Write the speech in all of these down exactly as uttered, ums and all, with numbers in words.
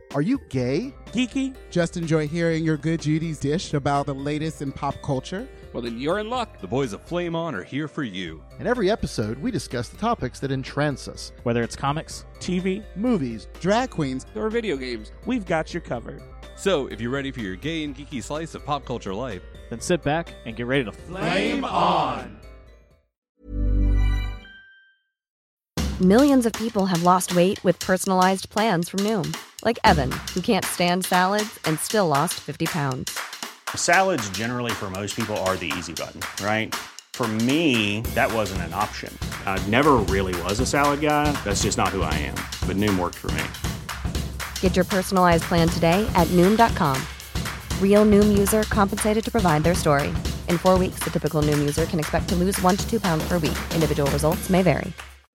Are you gay? Geeky? Just enjoy hearing your good Judy's dish about the latest in pop culture? Well, then you're in luck. The boys of Flame On are here for you. In every episode, we discuss the topics that entrance us. Whether it's comics, T V, movies, drag queens, or video games, we've got you covered. So, if you're ready for your gay and geeky slice of pop culture life, then sit back and get ready to Flame On! Millions of people have lost weight with personalized plans from Noom. Like Evan, who can't stand salads and still lost fifty pounds. Salads generally for most people are the easy button, right? For me, that wasn't an option. I never really was a salad guy. That's just not who I am. But Noom worked for me. Get your personalized plan today at Noom dot com. Real Noom user compensated to provide their story. In four weeks, the typical Noom user can expect to lose one to two pounds per week. Individual results may vary.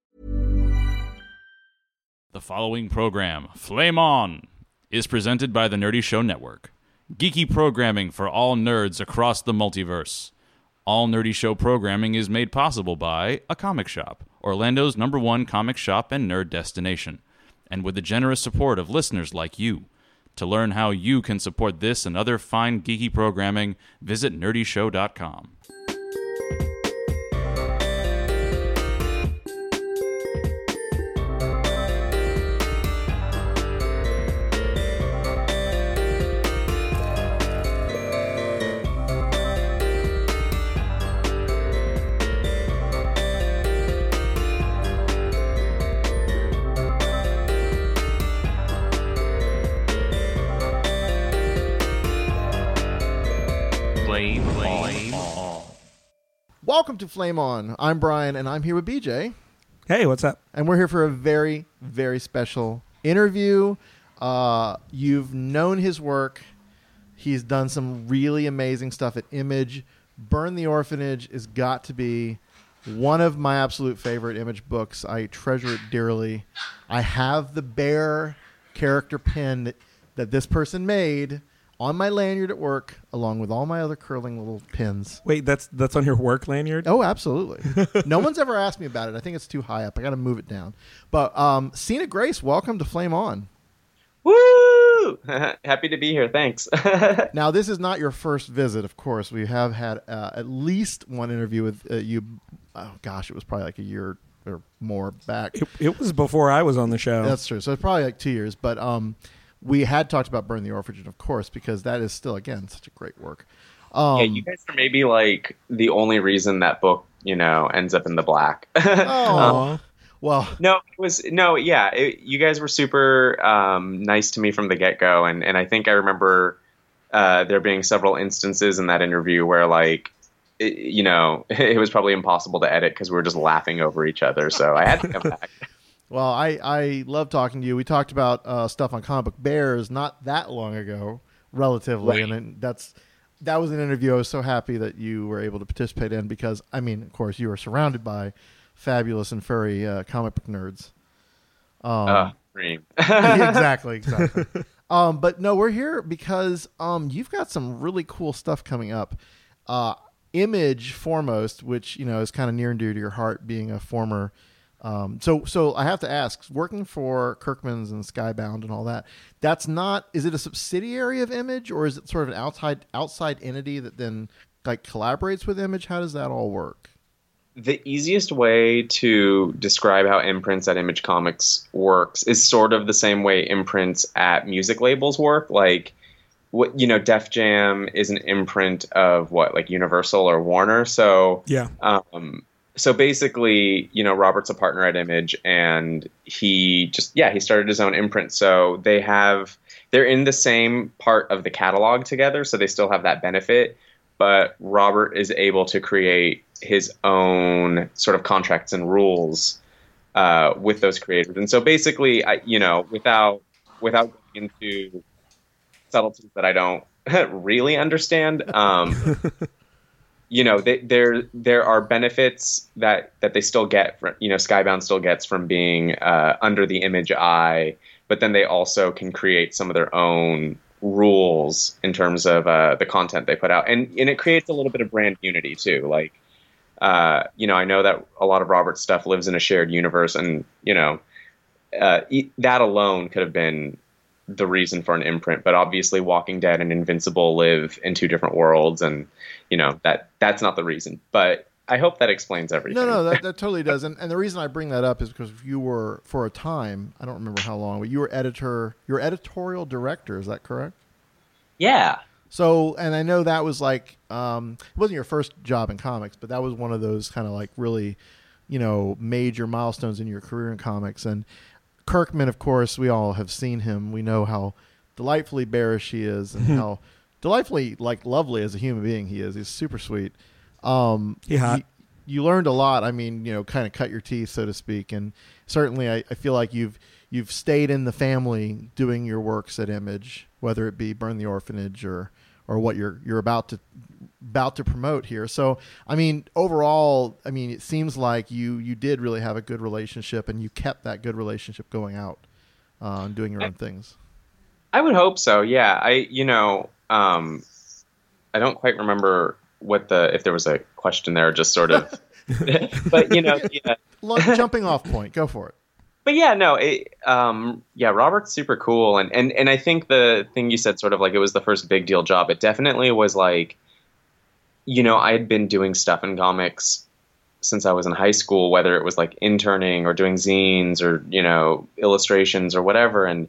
The following program, Flame On, is presented by the Nerdy Show Network. Geeky programming for all nerds across the multiverse. All Nerdy Show programming is made possible by A Comic Shop, Orlando's number one comic shop and nerd destination, and with the generous support of listeners like you. To learn how you can support this and other fine geeky programming, visit nerdy show dot com. Welcome to Flame On. I'm Brian, and I'm here with B J. Hey, what's up? And we're here for a very, very special interview. Uh, you've known his work. He's done some really amazing stuff at Image. Burn the Orphanage has got to be one of my absolute favorite Image books. I treasure it dearly. I have the bear character pin that, that this person made on my lanyard at work, along with all my other curling little pins. Wait, that's that's on your work lanyard? Oh, absolutely. No one's ever asked me about it. I think it's too high up. I got to move it down. But um, Cena Grace, welcome to Flame On. Woo! Happy to be here. Thanks. Now, this is not your first visit, of course. We have had uh, at least one interview with uh, you. Oh, gosh, it was probably like a year or more back. It, it was before I was on the show. That's true. So it's probably like two years. But um, we had talked about Burn the Orphanage, of course, because that is still, again, such a great work. Um, yeah, you guys are maybe like the only reason that book, you know, ends up in the black. Oh, um, well, no, it was no, yeah, it, you guys were super um, nice to me from the get go, and and I think I remember uh, there being several instances in that interview where, like, it, you know, it was probably impossible to edit because we were just laughing over each other. So I had to come back. Well, I, I love talking to you. We talked about uh, stuff on Comic Book Bears not that long ago, relatively, right. and that's that was an interview I was so happy that you were able to participate in because, I mean, of course, you were surrounded by fabulous and furry uh, comic book nerds. Um, uh, dream. exactly, exactly. um, but no, we're here because um, you've got some really cool stuff coming up. Uh, Image foremost, which you know is kind of near and dear to your heart, being a former. Um, so, so I have to ask, working for Kirkman's and Skybound and all that, that's not, is it a subsidiary of Image or is it sort of an outside, outside entity that then like collaborates with Image? How does that all work? The easiest way to describe how imprints at Image Comics works is sort of the same way imprints at music labels work. Like, what, you know, Def Jam is an imprint of what, like Universal or Warner. So, yeah. Um, So basically, you know, Robert's a partner at Image, and he just, yeah, he started his own imprint. So they have, they're in the same part of the catalog together, so they still have that benefit. But Robert is able to create his own sort of contracts and rules uh, with those creators. And so basically, I, you know, without without going into subtleties that I don't really understand. Um, You know, they, there there are benefits that, that they still get from, you know, Skybound still gets from being uh, under the Image eye, but then they also can create some of their own rules in terms of uh, the content they put out. And, and it creates a little bit of brand unity, too. Like, uh, you know, I know that a lot of Robert's stuff lives in a shared universe, and, you know, uh, that alone could have been the reason for an imprint. But obviously Walking Dead and Invincible live in two different worlds, and you know that that's not the reason. But I hope that explains everything. No, no, that, that totally does. And, and the reason I bring that up is because you were, for a time, I don't remember how long, but you were editor, you were editorial director. Is that correct? Yeah. So, and I know that was like, um, it wasn't your first job in comics, but that was one of those kind of like really, you know, major milestones in your career in comics. And Kirkman, of course, we all have seen him. We know how delightfully bearish he is and how delightfully like lovely as a human being he is. He's super sweet. Um, He hot. You, you learned a lot. I mean, you know, kind of cut your teeth, so to speak. And certainly I, I feel like you've, you've stayed in the family doing your works at Image, whether it be Burn the Orphanage or, or what you're, you're about to, about to promote here. So, I mean, overall, I mean, it seems like you, you did really have a good relationship and you kept that good relationship going out, uh, and doing your own things. I would hope so. Yeah. I, you know, um, I don't quite remember what the, if there was a question there, just sort of, but you know, yeah. Jumping off point, go for it. But yeah, no, it, um, yeah, Robert's super cool. And, and, and I think the thing you said, sort of like it was the first big deal job. It definitely was like, you know, I had been doing stuff in comics since I was in high school, whether it was like interning or doing zines or, you know, illustrations or whatever. And,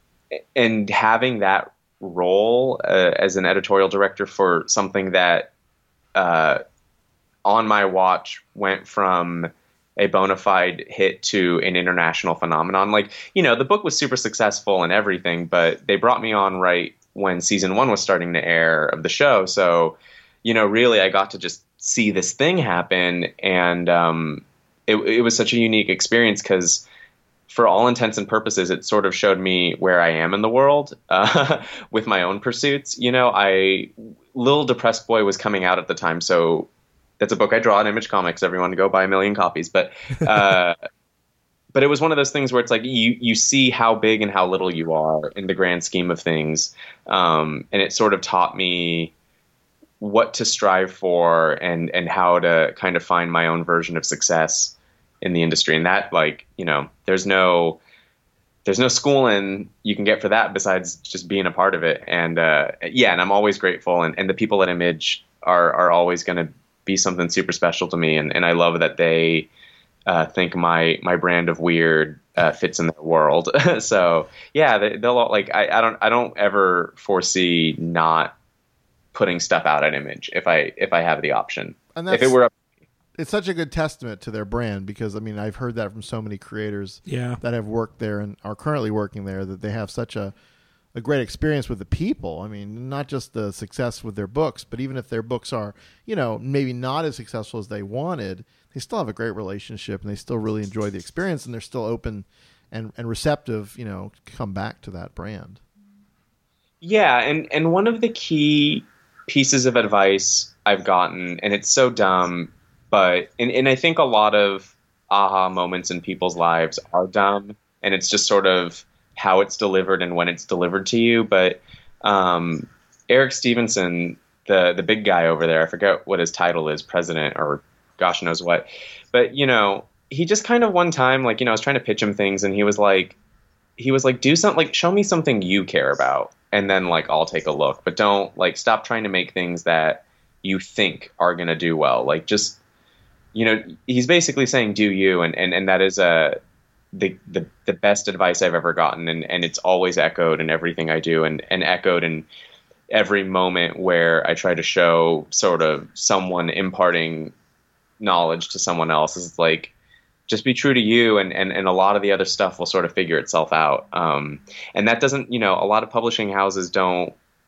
and having that role uh, as an editorial director for something that, uh, on my watch went from a bona fide hit to an international phenomenon. Like, you know, the book was super successful and everything, but they brought me on right when season one was starting to air of the show. So, you know, really I got to just see this thing happen. And um, it, it was such a unique experience because for all intents and purposes, it sort of showed me where I am in the world uh, with my own pursuits. You know, I, Little Depressed Boy was coming out at the time. So that's a book I draw at Image Comics. Everyone to go buy a million copies. But, uh, but it was one of those things where it's like, you, you see how big and how little you are in the grand scheme of things. Um, and it sort of taught me what to strive for and, and how to kind of find my own version of success in the industry. And that, like, you know, there's no, there's no schooling you can get for that besides just being a part of it. And, uh, yeah, and I'm always grateful. And, and the people at Image are, are always going to be something super special to me. And, and I love that they, uh, think my, my brand of weird, uh, fits in their world. So yeah, they, they'll all, like, I, I don't, I don't ever foresee not putting stuff out at Image if I, if I have the option. And that's, if it were up, it's such a good testament to their brand because I mean, I've heard that from so many creators yeah. that have worked there and are currently working there, that they have such a, a great experience with the people. I mean, not just the success with their books, but even if their books are, you know, maybe not as successful as they wanted, they still have a great relationship and they still really enjoy the experience and they're still open and, and receptive, you know, to come back to that brand. Yeah. And, and one of the key pieces of advice I've gotten, and it's so dumb, but, and, and I think a lot of aha moments in people's lives are dumb and it's just sort of how it's delivered and when it's delivered to you. But um, Eric Stevenson, the the big guy over there, I forget what his title is, president or gosh knows what. But, you know, he just kind of one time, like, you know, I was trying to pitch him things and he was like, he was like, do something, like, show me something you care about. And then, like, I'll take a look. But don't, like, stop trying to make things that you think are going to do well. Like, just, you know, he's basically saying do you. And, and, and that is a, the, the, the best advice I've ever gotten. And, and it's always echoed in everything I do and, and echoed in every moment where I try to show sort of someone imparting knowledge to someone else. Is like, just be true to you, and, and, and a lot of the other stuff will sort of figure itself out. Um, and that doesn't, you know, a lot of publishing houses don't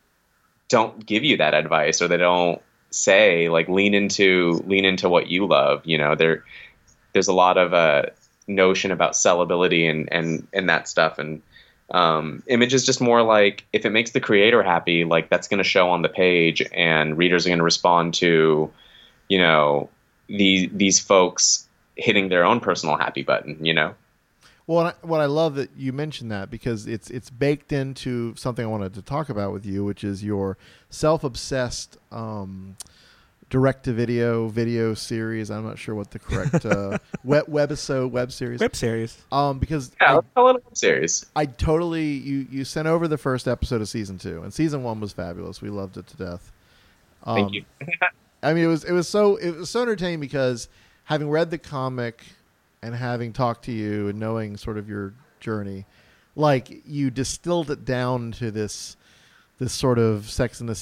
don't give you that advice, or they don't say, like, lean into lean into what you love. You know, there there's a lot of uh, notion about sellability and, and, and that stuff. And um, Image is just more like, if it makes the creator happy, like, that's going to show on the page, and readers are going to respond to, you know, these these folks hitting their own personal happy button, you know? Well, what I love that you mentioned that, because it's it's baked into something I wanted to talk about with you, which is your self-obsessed um, direct-to-video video series. I'm not sure what the correct uh, web webisode web series. Web series. Um, because Yeah, I, let's call it a web series. I totally you you sent over the first episode of season two, and season one was fabulous. We loved it to death. Um, Thank you. I mean, it was it was so it was so entertaining because having read the comic and having talked to you and knowing sort of your journey, like you distilled it down to this this sort of Sex and the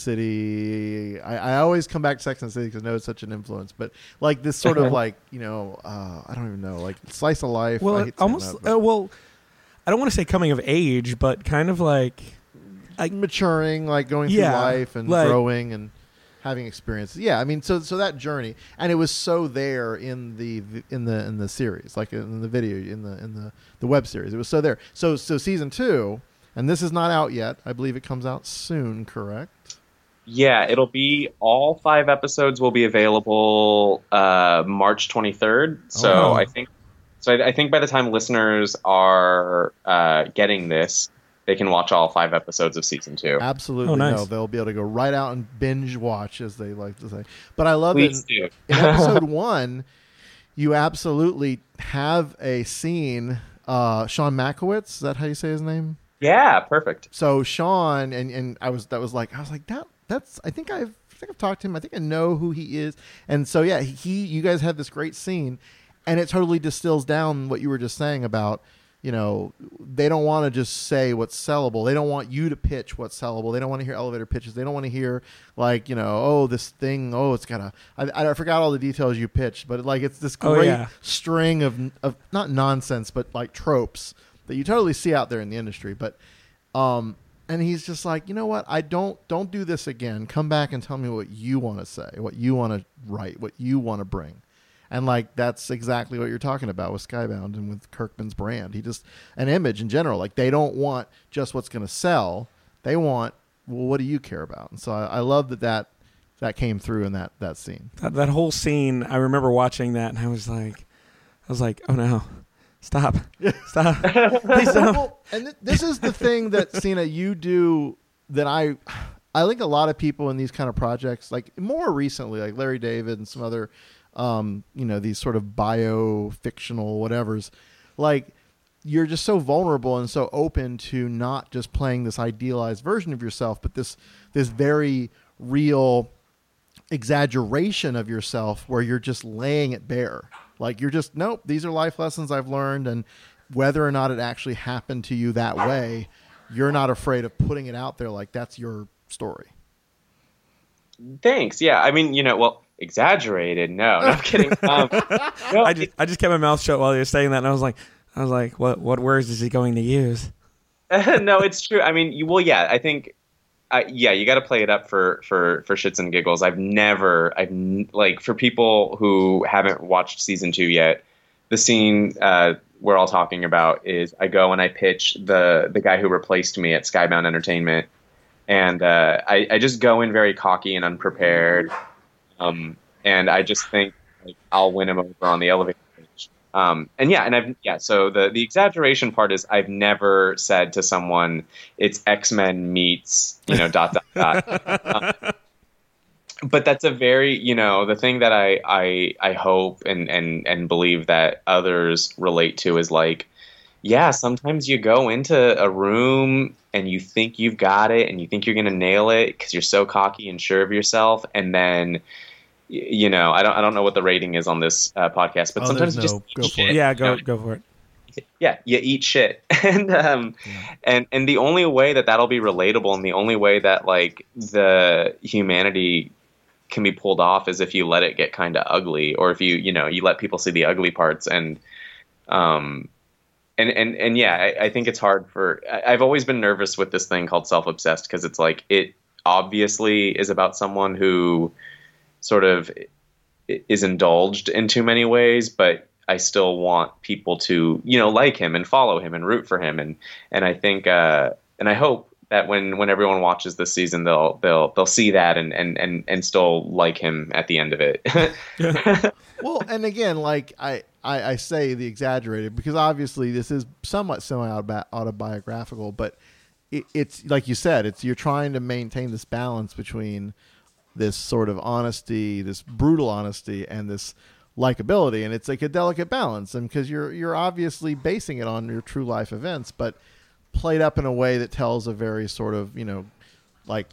City. I, I always come back to Sex and the City because I know it's such an influence, but like this sort of like you know uh, I don't even know like slice of life. I Well, hate saying almost. that, but uh, well, I don't want to say coming of age, but kind of like I- maturing, like going Yeah, through life and like- growing and having experiences. Yeah, I mean, so so that journey, and it was so there in the in the in the series, like in the video, in the in the the web series. It was so there. So so season two, and this is not out yet. I believe it comes out soon. Correct? Yeah, it'll be all five episodes will be available uh, March twenty-third. So Oh. I think so. I, I think by the time listeners are uh, getting this, they can watch all five episodes of season two. Absolutely. Oh, nice. No, they'll be able to go right out and binge watch, as they like to say. But I love Please it. do. In episode one, you absolutely have a scene. Uh, Sean Makowitz, is that how you say his name? Yeah, perfect. So Sean and and I was that was like I was like that that's I think I've I think I've talked to him. I think I know who he is. And so yeah, he you guys have this great scene, and it totally distills down what you were just saying about, you know, they don't want to just say what's sellable. They don't want you to pitch what's sellable. They don't want to hear elevator pitches. They don't want to hear like, you know, oh, this thing, oh, it's got a, I, I forgot all the details you pitched, but like it's this Oh, great yeah. string of, of not nonsense, but like tropes that you totally see out there in the industry. But, um, and he's just like, you know what? I don't, don't do this again. Come back and tell me what you want to say, what you want to write, what you want to bring. And like that's exactly what you're talking about with Skybound and with Kirkman's brand. He just an image in general. Like they don't want just what's going to sell. They want, well, what do you care about? And so I, I love that, that that came through in that that scene. that, that whole scene. I remember watching that, and I was like, I was like, oh no, stop, stop, please don't. Well, and th- this is the thing that Cena you do that I I think a lot of people in these kind of projects, like more recently, like Larry David and some other. Um, you know, these sort of bio-fictional whatevers, like you're just so vulnerable and so open to not just playing this idealized version of yourself, but this this very real exaggeration of yourself where you're just laying it bare. Like you're just, nope, these are life lessons I've learned, and whether or not it actually happened to you that way, you're not afraid of putting it out there like that's your story. Thanks. Yeah, I mean, you know, well, exaggerated. No, no I'm kidding. Um, no, I just, I just kept my mouth shut while you were saying that, and I was like, I was like, what, what words is he going to use? no, it's true. I mean, you, well, yeah, I think, uh, yeah, you got to play it up for, for, for shits and giggles. I've never, I've n- like for people who haven't watched season two yet, the scene uh, we're all talking about is I go and I pitch the the guy who replaced me at Skybound Entertainment, and uh, I, I just go in very cocky and unprepared, um, and I just think like, I'll win him over on the elevator. Um, and yeah, and I've, yeah, so the, the exaggeration part is I've never said to someone it's X-Men meets, you know, dot, dot, dot. Um, but that's a very, you know, the thing that I, I, I hope and, and, and believe that others relate to is like, yeah, sometimes you go into a room and you think you've got it and you think you're going to nail it because you're so cocky and sure of yourself. And then, you know, I don't, I don't know what the rating is on this uh, podcast, but Oh, sometimes you there's just no- go eat for it. shit, Yeah, you go know? go for it. Yeah, you eat shit, and um, Yeah. and and the only way that that'll be relatable, and the only way that like the humanity can be pulled off is if you let it get kind of ugly, or if you you know you let people see the ugly parts, and um, and and and yeah, I, I think it's hard for. I, I've always been nervous with this thing called self-obsessed because it's like it obviously is about someone who sort of is indulged in too many ways, but I still want people to, you know, like him and follow him and root for him. And, and I think, uh, and I hope that when, when everyone watches this season, they'll, they'll, they'll see that and, and, and, and still like him at the end of it. Well, and again, like I, I, I say the exaggerated because obviously this is somewhat semi-autobiographical, but it, it's like you said, it's you're trying to maintain this balance between this sort of honesty, this brutal honesty, and this likability, and it's like a delicate balance, and because you're you're obviously basing it on your true life events, but played up in a way that tells a very sort of, you know, like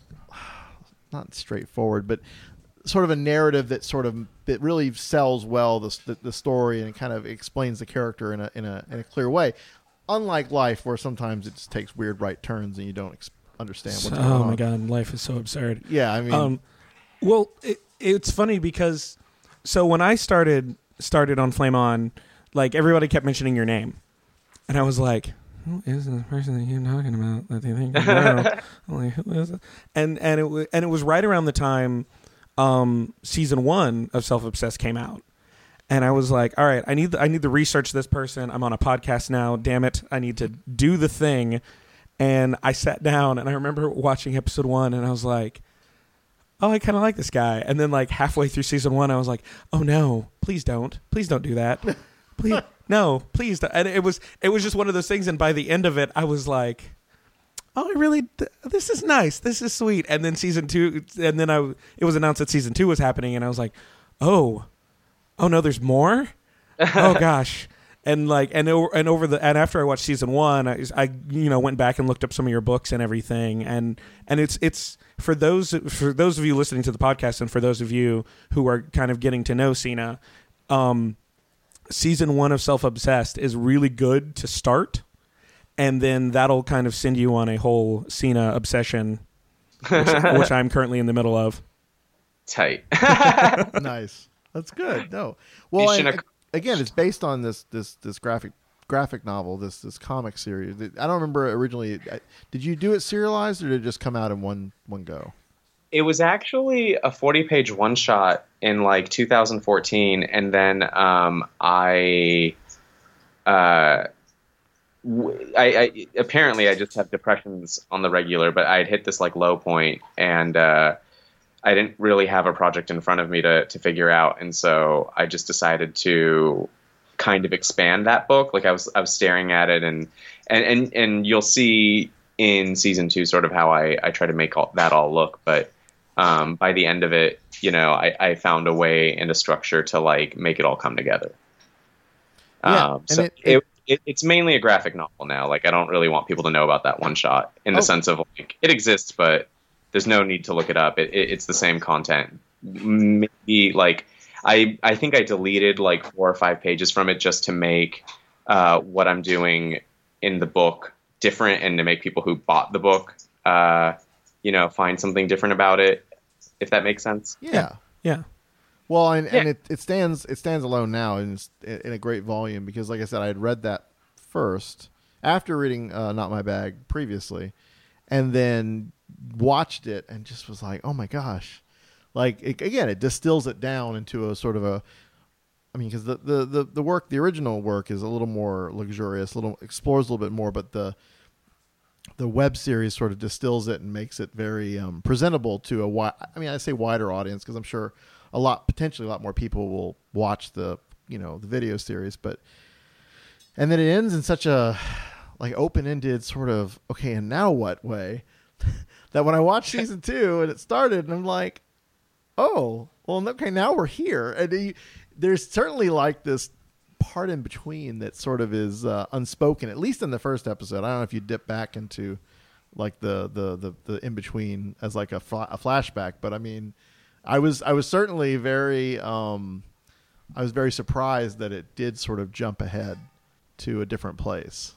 not straightforward, but sort of a narrative that sort of that really sells well the the, the story and kind of explains the character in a in a in a clear way. Unlike life, where sometimes it just takes weird right turns and you don't ex- understand what's going on. Oh my god, life is so absurd. Yeah, I mean, um, well, it, it's funny because so when I started started on Flame On, like everybody kept mentioning your name, and I was like, who is the person that you're talking about that they think you know? I'm like, who is it? And and it was and it was right around the time um, season one of Self Obsessed came out, and I was like, all right, I need the, I need to research this person. I'm on a podcast now. Damn it, I need to do the thing. And I sat down, and I remember watching episode one, and I was like, oh, I kind of like this guy. And then like halfway through season one, I was like, oh no, please don't, please don't do that, please. No, please. Don't. And it was it was just one of those things. And by the end of it, I was like, "Oh, I really. This is nice. This is sweet." And then season two, and then I it was announced that season two was happening, and I was like, "Oh, oh no, there's more. Oh gosh." And like and over and over the and after I watched season one, I, I you know went back and looked up some of your books and everything. And and it's it's for those for those of you listening to the podcast, and for those of you who are kind of getting to know Sina. Um, Season one of Self Obsessed is really good to start, and then that'll kind of send you on a whole Sina obsession, which, which I'm currently in the middle of. Tight. Nice. That's good. No, well, and, have... again, it's based on this this this graphic graphic novel, this this comic series. I don't remember originally. Did you do it serialized, or did it just come out in one one go? It was actually a forty-page one-shot in like two thousand fourteen, and then um, I, uh, w- I, I apparently I just have depressions on the regular, but I had hit this like low point, and uh, I didn't really have a project in front of me to to figure out, and so I just decided to kind of expand that book. Like I was I was staring at it, and and and, and you'll see in season two sort of how I I try to make all, that all look, but. Um, by the end of it, you know, I, I found a way and a structure to like make it all come together. Yeah, um, so it, it, it, it, it's mainly a graphic novel now. Like, I don't really want people to know about that one shot in the oh. sense of like it exists, but there's no need to look it up. It, it, it's the same content. Maybe like I I think I deleted like four or five pages from it just to make uh, what I'm doing in the book different, and to make people who bought the book, uh, you know, find something different about it. If that makes sense. Yeah. Yeah. Well, and, yeah. and it, it stands it stands alone now, and it's in a great volume because, like I said, I had read that first after reading uh, Not My Bag previously, and then watched it and just was like, oh my gosh, like it, again, it distills it down into a sort of a. I mean, because the, the, the, the work, the original work, is a little more luxurious, a little explores a little bit more, but the the web series sort of distills it and makes it very um, presentable to a wide, I mean, I say wider audience because I'm sure a lot, potentially a lot more people will watch the, you know, the video series, but, and then it ends in such a like open-ended sort of, okay, and now what way that when I watched season two and it started and I'm like, oh, well, okay, now we're here. And he, there's certainly like this part in between that sort of is uh, unspoken, at least in the first episode. I don't know if you dip back into like the the the, the in between as like a, fl- a flashback, but I mean, I was I was certainly very um, I was very surprised that it did sort of jump ahead to a different place.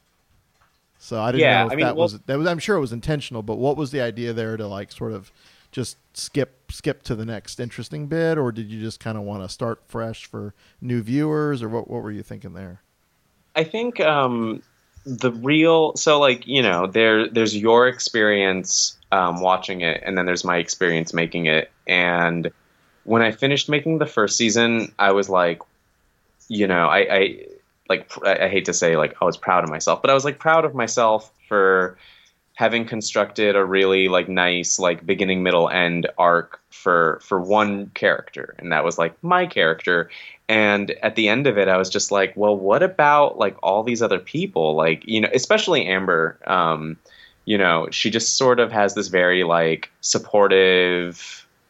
So I didn't Yeah, know if I mean, that well- was that was I'm sure it was intentional, but what was the idea there to like sort of just skip skip to the next interesting bit, or did you just kind of want to start fresh for new viewers, or what what were you thinking there? I think um, the real so like you know there there's your experience um, watching it, and then there's my experience making it. And when I finished making the first season, I was like, you know, I, I like I hate to say like I was proud of myself, but I was like proud of myself for having constructed a really like nice like beginning, middle, end arc for for one character, and that was like my character. And at the end of it, I was just like, well, what about like all these other people? Like, you know, especially Amber. Um, you know, she just sort of has this very like supportive,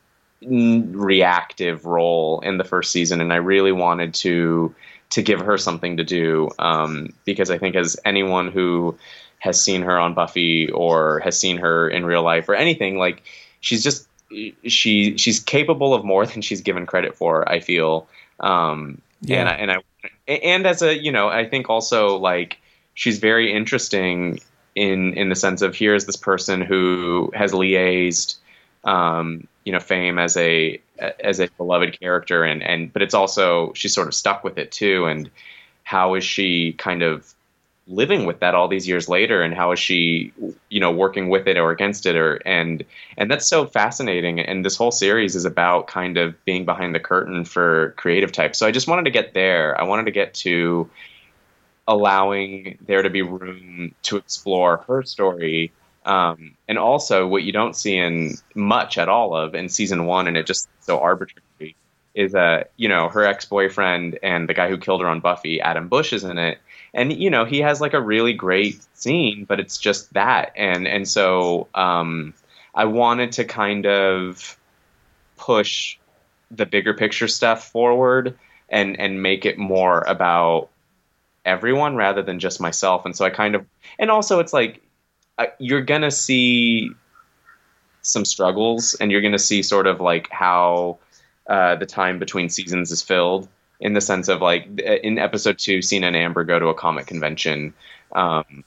n- reactive role in the first season, and I really wanted to to give her something to do, um, because I think as anyone who has seen her on Buffy or has seen her in real life or anything, like she's just she she's capable of more than she's given credit for, I feel. Um, Yeah. and I, and I and as a, you know, I think also like she's very interesting in in the sense of here's this person who has liaised, um, you know, fame as a as a beloved character, and and but it's also she's sort of stuck with it too, and how is she kind of living with that all these years later, and how is she, you know, working with it or against it, or and and that's so fascinating. And this whole series is about kind of being behind the curtain for creative types. So I just wanted to get there. I wanted to get to allowing there to be room to explore her story, um, and also what you don't see in much at all of in season one, and it just so arbitrary, is uh, you know, her ex-boyfriend and the guy who killed her on Buffy, Adam Bush, is in it. And, you know, he has like a really great scene, but it's just that. And and so um, I wanted to kind of push the bigger picture stuff forward and, and make it more about everyone rather than just myself. And so I kind of, and also it's like, uh, you're going to see some struggles, and you're going to see sort of like how uh, the time between seasons is filled. In the sense of like in episode two, Cena and Amber go to a comic convention, um,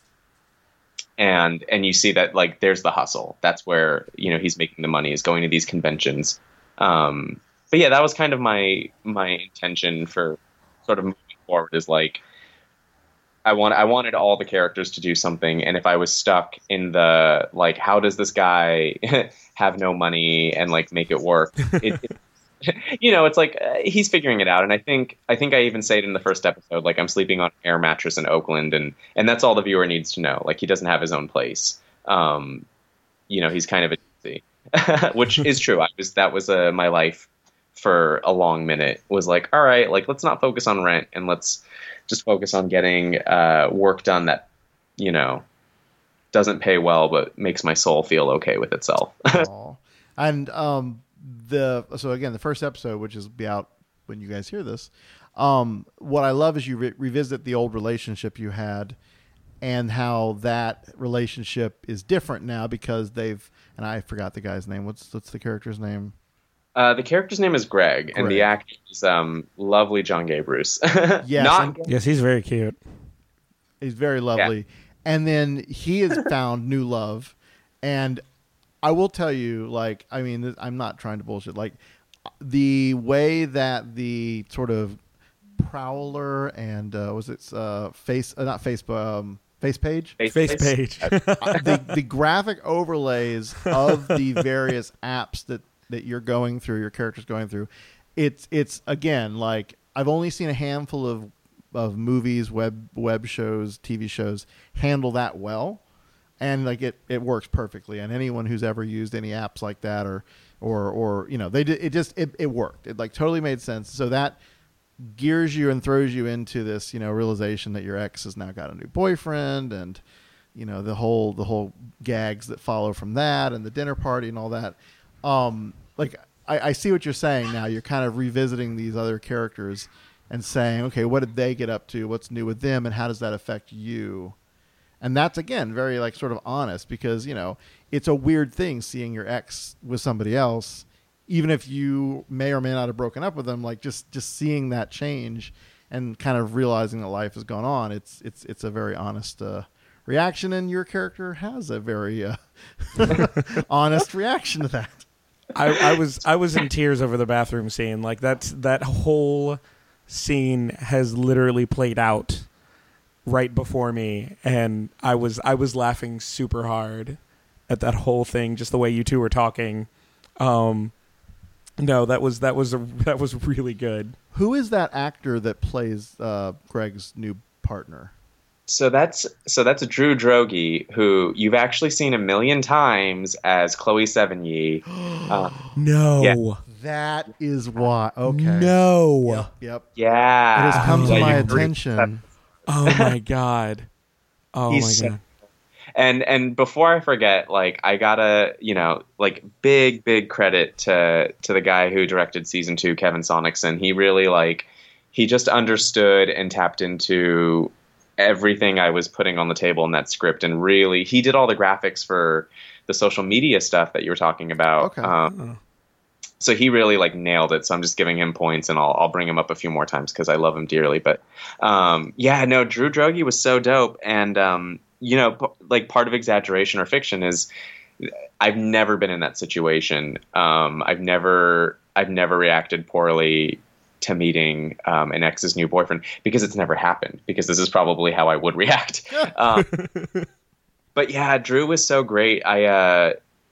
and and you see that like there's the hustle. That's where, you know, he's making the money, is going to these conventions. Um, but yeah, that was kind of my my intention for sort of moving forward. Is like I want I wanted all the characters to do something, and if I was stuck in the like, how does this guy have no money and like make it work? It, it, you know, it's like uh, he's figuring it out, and I think I think I even say it in the first episode. Like, I'm sleeping on an air mattress in Oakland, and and that's all the viewer needs to know. Like, he doesn't have his own place. Um, you know, he's kind of a gypsy, which is true. I was that was uh, my life for a long minute. Was like, all right, like let's not focus on rent, and let's just focus on getting uh, work done that, you know, doesn't pay well but makes my soul feel okay with itself. Aw. And um. The so again the first episode, which is be out when you guys hear this, um, what I love is you re- revisit the old relationship you had, and how that relationship is different now because they've, and I forgot the guy's name. What's what's the character's name? Uh, the character's name is Greg, Greg. And the actor is um, lovely John Gay Bruce. Yes, Not yes, he's very cute. He's very lovely, yeah. And then he has found new love, and I will tell you, like, I mean, I'm not trying to bullshit. Like, the way that the sort of Prowler and uh, was it uh, face, uh, not Facebook, um, face page, face, face page, uh, the the graphic overlays of the various apps that that you're going through, your character's going through. It's it's again like I've only seen a handful of of movies, web web shows, T V shows handle that well. And like it, it works perfectly. And anyone who's ever used any apps like that, or, or, or you know, they did it just it, it worked. It like totally made sense. So that gears you and throws you into this, you know, realization that your ex has now got a new boyfriend, and you know the whole the whole gags that follow from that, and the dinner party and all that. Um, like I, I see what you're saying now. You're kind of revisiting these other characters and saying, okay, what did they get up to? What's new with them, and how does that affect you? And that's, again, very, like, sort of honest, because, you know, it's a weird thing seeing your ex with somebody else, even if you may or may not have broken up with them. Like, just, just seeing that change and kind of realizing that life has gone on, it's it's it's a very honest uh, reaction, and your character has a very uh, honest reaction to that. I, I was I was in tears over the bathroom scene. Like, that's that whole scene has literally played out right before me, and I was I was laughing super hard at that whole thing, just the way you two were talking. Um, no, that was that was a, that was really good. Who is that actor that plays uh, Greg's new partner? So that's so that's Drew Droege, who you've actually seen a million times as Chloe Sevigny. Uh, no, yeah. That is why. Okay, no, yep, yep. Yeah, It has come Oh, to my yeah, attention. Oh my god! Oh He's my so- god! and and before I forget, like I gotta, you know, like big big credit to to the guy who directed season two, Kevin Sonicson. He really like he just understood and tapped into everything I was putting on the table in that script, and really he did all the graphics for the social media stuff that you were talking about. Okay. Um, so he really like nailed it. So I'm just giving him points, and I'll I'll bring him up a few more times because I love him dearly. But um, yeah, no, Drew Droege was so dope, and um, you know, p- like part of exaggeration or fiction is I've never been in that situation. Um, I've never I've never reacted poorly to meeting um, an ex's new boyfriend because it's never happened, because this is probably how I would react. um, but yeah, Drew was so great. I, uh,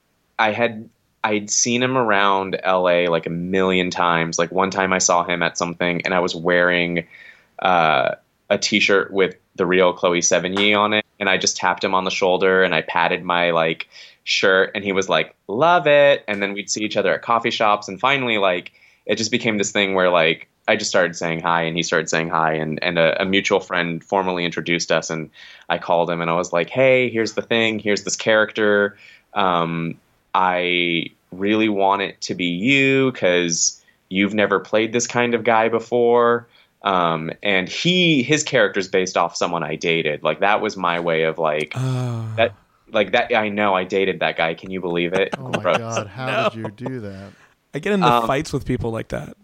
I had, I'd seen him around L A like a million times. Like one time I saw him at something and I was wearing uh, a t-shirt with the real Chloe Sevigny on it. And I just tapped him on the shoulder and I patted my like shirt and he was like, love it. And then we'd see each other at coffee shops. And finally, like, it just became this thing where like I just started saying hi and he started saying hi, and, and a, a mutual friend formally introduced us, and I called him and I was like, hey, here's the thing. Here's this character. Um, I really want it to be you because you've never played this kind of guy before. Um, and he, his character's based off someone I dated. Like that was my way of like Uh, that, like that. I know I dated that guy. Can you believe it? Oh my Gross. God, how No. did you do that? I get into Um, fights with people like that.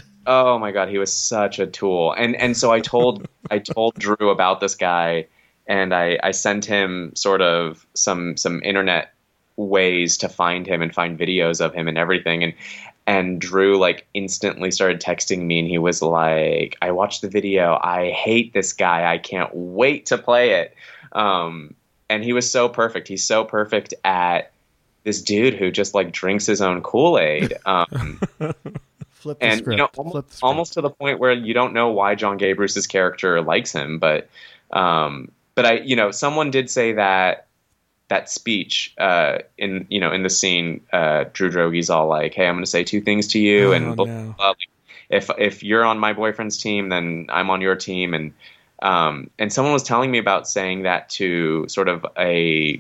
Oh my God, he was such a tool. And and so I told I told Drew about this guy, and I, I sent him sort of some some internet ways to find him and find videos of him and everything. And and Drew like instantly started texting me, and he was like, I watched the video. I hate this guy. I can't wait to play it. Um, and he was so perfect. He's so perfect at this dude who just like drinks his own Kool-Aid. Um, Flip the and script. you know, Flip almost, the script. almost to the point where you don't know why John Gay Bruce's character likes him, but um, but I, you know, someone did say that that speech uh, in you know in the scene, uh, Drew Droge's all like, "Hey, I'm going to say two things to you, Oh, and blah, no. blah, blah. if if you're on my boyfriend's team, then I'm on your team." And um, and someone was telling me about saying that to sort of a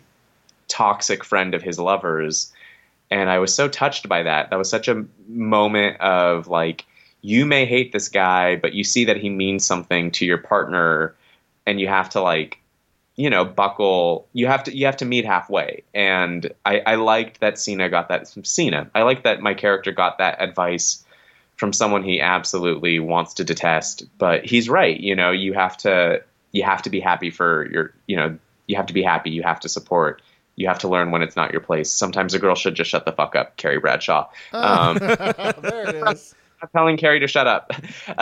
toxic friend of his lover's. And I was so touched by that. That was such a moment of like, you may hate this guy, but you see that he means something to your partner, and you have to like, you know, buckle. You have to you have to meet halfway. And I, I liked that Cena got that from Cena. I liked that my character got that advice from someone he absolutely wants to detest. But he's right. You know, you have to you have to be happy for your. You know, you have to be happy. You have to support. You have to learn when it's not your place. Sometimes a girl should just shut the fuck up, Carrie Bradshaw. Um, There it is. I'm telling Carrie to shut up.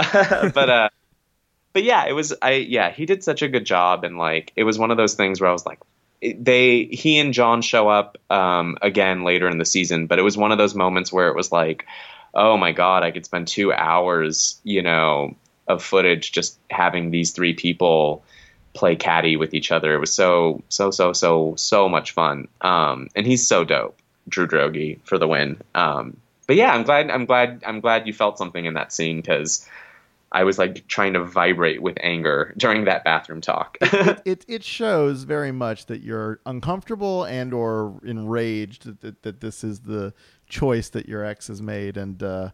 but uh, but yeah, it was I yeah he did such a good job, and like it was one of those things where I was like, it, they he and John show up um, again later in the season, but it was one of those moments where it was like, oh my God, I could spend two hours, you know, of footage just having these three people play caddy with each other. It was so so so so so much fun. Um, and he's so dope, Drew Droege, for the win. Um, but yeah, I'm glad I'm glad I'm glad you felt something in that scene, because I was like trying to vibrate with anger during that bathroom talk. it it shows very much that you're uncomfortable and or enraged that, that, that this is the choice that your ex has made, and uh,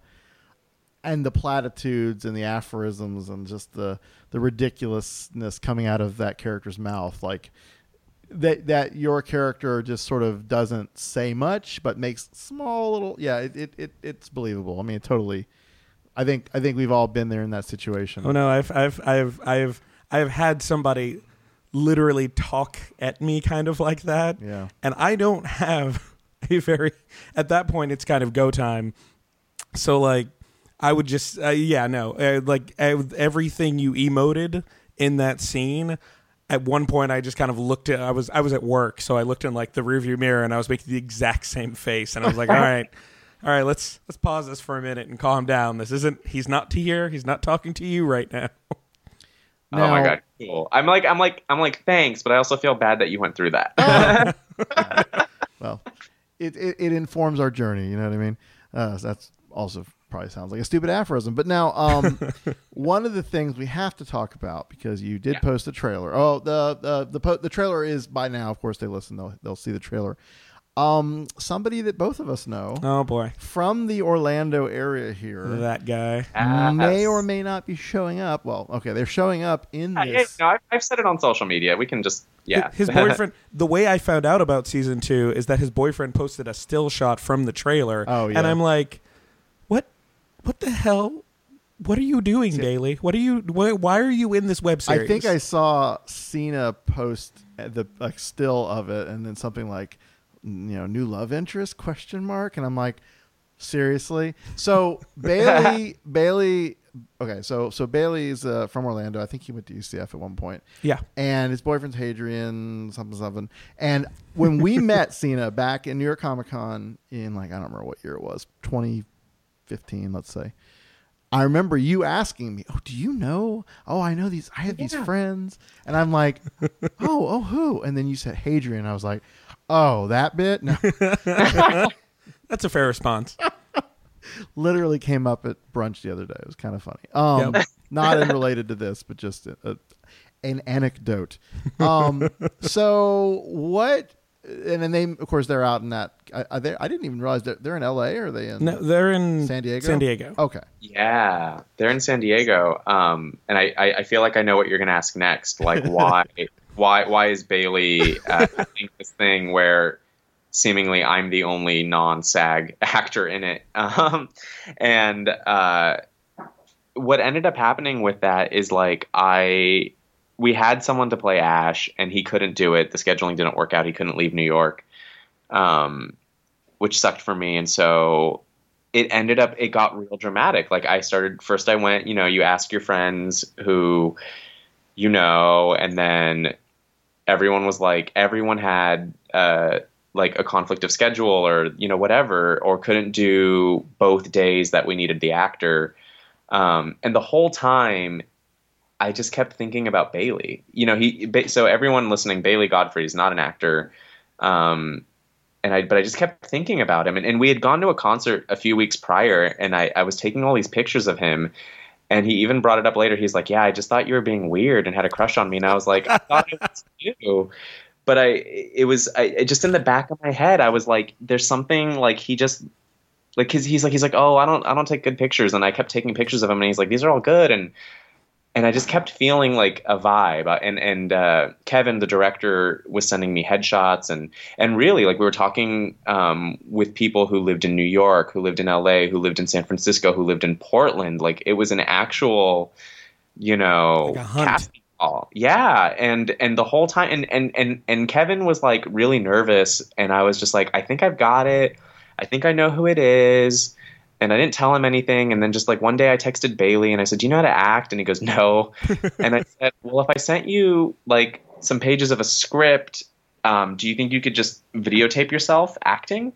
and the platitudes and the aphorisms and just the the ridiculousness coming out of that character's mouth, like that that your character just sort of doesn't say much but makes small little yeah it, it, it it's believable. I mean, totally. I think I think we've all been there in that situation. Oh no, I've I've I've I've I've had somebody literally talk at me kind of like that. Yeah. And I don't have a very at that point it's kind of go time. So like I would just uh, yeah, no. Uh, like uh, everything you emoted in that scene, at one point I just kind of looked at I was I was at work, so I looked in like the rearview mirror and I was making the exact same face, and I was like, "All right. All right, let's let's pause this for a minute and calm down. This isn't he's not to here. He's not talking to you right now." Oh my Now- God, cool. I'm like I'm like I'm like thanks, but I also feel bad that you went through that. Well, it, it it informs our journey. You know what I mean? Uh, so that's also probably sounds like a stupid aphorism. But now, um, one of the things we have to talk about, because you did Yeah. post a trailer. Oh, the the the, po- the trailer is by now. Of course, they listen. They'll they'll see the trailer. Um, somebody that both of us know Oh boy, from the Orlando area here that guy. may or may not be showing up. Well, okay, they're showing up in Yeah, yeah, this. no, I've, I've said it on social media. We can just yeah. His boyfriend. The way I found out about season two is that his boyfriend posted a still shot from the trailer. Oh, yeah. And I'm like, what? What the hell? What are you doing, Bailey? What are you? Why, why are you in this web series? I think I saw Cena post the like still of it, and then something like, you know, new love interest question mark, and I'm like, seriously? So Bailey, Bailey, okay, so so Bailey's uh, from Orlando. I think he went to U C F at one point. Yeah. And his boyfriend's Hadrian, something something. And when we met Cena back in New York Comic Con in like I don't remember what year it was, twenty fifteen, let's say. I remember you asking me, "Oh, do you know? Oh, I know these. I have these friends." And I'm like, "Oh, oh, who?" And then you said Hadrian. I was like, "Oh, that bit." No. That's a fair response. Literally came up at brunch the other day. It was kind of funny. Um, Yep. Not in related to this, but just a, a, an anecdote. Um, so what? And then they, of course, they're out in that. I, I, they, I didn't even realize they're, they're in L A or are they in No, they're in San Diego? San Diego. Okay. Yeah, they're in San Diego. Um, and I, I, I feel like I know what you're going to ask next. Like, why, why, why is Bailey uh, doing this thing where seemingly I'm the only non-SAG actor in it? Um, and uh, what ended up happening with that is like I, we had someone to play Ash, and he couldn't do it. The scheduling didn't work out. He couldn't leave New York, um, which sucked for me. And so it ended up, it got real dramatic. Like I started, first I went, you know, you ask your friends who you know, and then everyone was like, everyone had uh, like a conflict of schedule or, you know, whatever, or couldn't do both days that we needed the actor. Um, and the whole time, I just kept thinking about Bailey. You know, he. So everyone listening, Bailey Godfrey is not an actor, um, and I. But I just kept thinking about him, and, and we had gone to a concert a few weeks prior, and I, I was taking all these pictures of him, and he even brought it up later. He's like, "Yeah, I just thought you were being weird and had a crush on me," and I was like, "I thought it was you." But I, it was I, it just in the back of my head, I was like, "There's something like he just." Like, cause he's like, he's like, oh, I don't, I don't take good pictures. And I kept taking pictures of him and he's like, these are all good. And, and I just kept feeling like a vibe. And, and, uh, Kevin, the director, was sending me headshots and, and really like we were talking, um, with people who lived in New York, who lived in L A, who lived in San Francisco, who lived in Portland. Like it was an actual, you know, Like a hunt. casting call. Yeah. And, and the whole time, and, and, and, and Kevin was like really nervous. And I was just like, I think I've got it. I think I know who it is. And I didn't tell him anything. And then just like one day I texted Bailey and I said, do you know how to act? And he goes, no. And I said, well, if I sent you like some pages of a script, um, do you think you could just videotape yourself acting?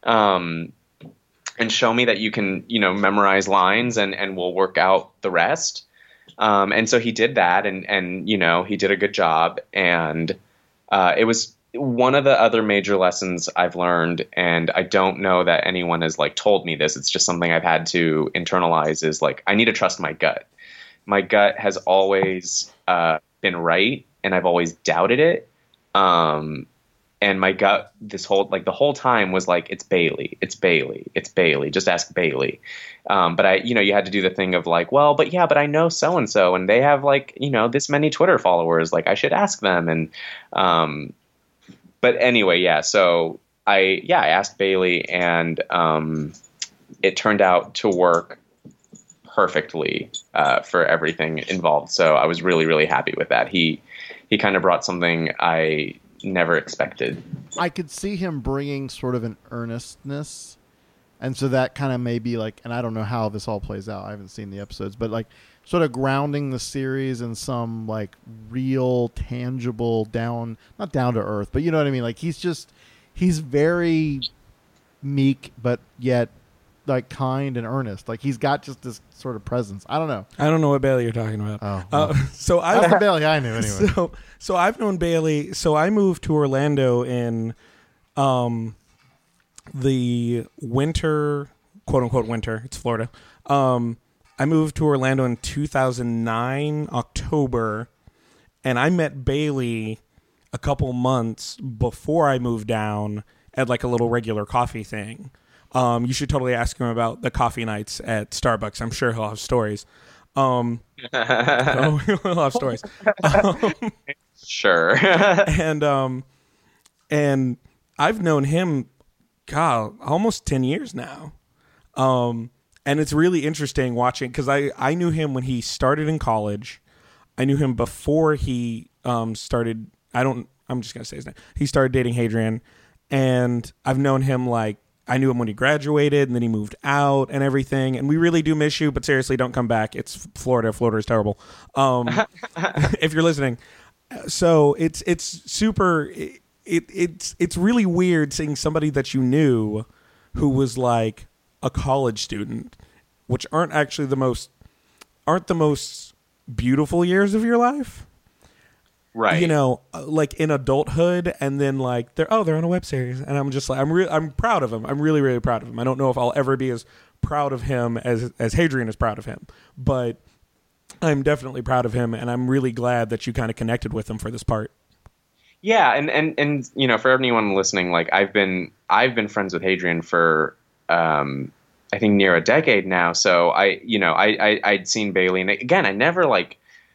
Um, and show me that you can, you know, memorize lines and, and we'll work out the rest. Um, and so he did that and, and, you know, he did a good job. And uh, it was one of the other major lessons I've learned, and I don't know that anyone has like told me this. It's just something I've had to internalize is like, I need to trust my gut. My gut has always uh, been right. And I've always doubted it. Um, and my gut this whole, like the whole time was like, it's Bailey, it's Bailey, it's Bailey. Just ask Bailey. Um, but I, you know, you had to do the thing of like, well, but yeah, but I know so-and-so and they have like, you know, this many Twitter followers, like I should ask them. And, um, But anyway, yeah, so I, yeah, I asked Bailey and um, it turned out to work perfectly uh, for everything involved. So I was really, really happy with that. He, he kind of brought something I never expected. I could see him bringing sort of an earnestness. And so that kind of maybe like, and I don't know how this all plays out. I haven't seen the episodes, but like sort of grounding the series in some like real tangible down, not down to earth, but you know what I mean? Like he's just, he's very meek, but yet like kind and earnest. Like he's got just this sort of presence. I don't know. I don't know what Bailey you're talking about. Oh, uh, so I That's the Bailey I knew anyway. So, so I've known Bailey. So I moved to Orlando in um, the winter quote unquote winter. It's Florida. Um, I moved to Orlando in two thousand nine, October, and I met Bailey a couple months before I moved down at like a little regular coffee thing. Um, you should totally ask him about the coffee nights at Starbucks. I'm sure he'll have stories. Um, oh, he'll have stories. Um, sure. and um, and I've known him, God, almost ten years now. Um, and it's really interesting watching because I, I knew him when he started in college. I knew him before he um, started. I don't. I'm just gonna say his name. He started dating Hadrian, and I've known him like I knew him when he graduated, and then he moved out and everything. And we really do miss you, but seriously, don't come back. It's Florida. Florida is terrible. Um, if you're listening, so it's it's super. It, it it's it's really weird seeing somebody that you knew who was like a college student, which aren't actually the most aren't the most beautiful years of your life. Right. You know, like in adulthood, and then like they're oh they're on a web series, and I'm just like I'm re- I'm proud of him. I'm really really proud of him. I don't know if I'll ever be as proud of him as as Hadrian is proud of him, but I'm definitely proud of him, and I'm really glad that you kind of connected with him for this part. Yeah, and, and and you know, for anyone listening, like I've been I've been friends with Hadrian for um, I think near a decade now. So I you know I, I I'd seen Bailey, and again I never like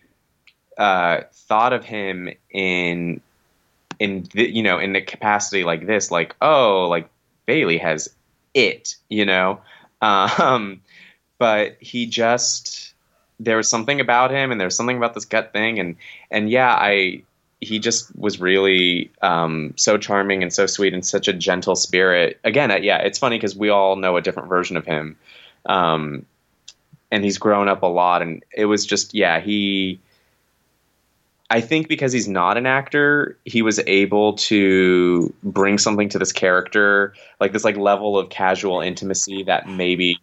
uh, thought of him in in the, you know in the capacity like this, like oh like Bailey has it, you know, um, but he just there was something about him, and there was something about this gut thing, and and yeah I. He just was really um, so charming and so sweet and such a gentle spirit. Again, uh, yeah, it's funny because we all know a different version of him. Um, and he's grown up a lot. And it was just, yeah, he, I think because he's not an actor, he was able to bring something to this character, like this like level of casual intimacy that maybe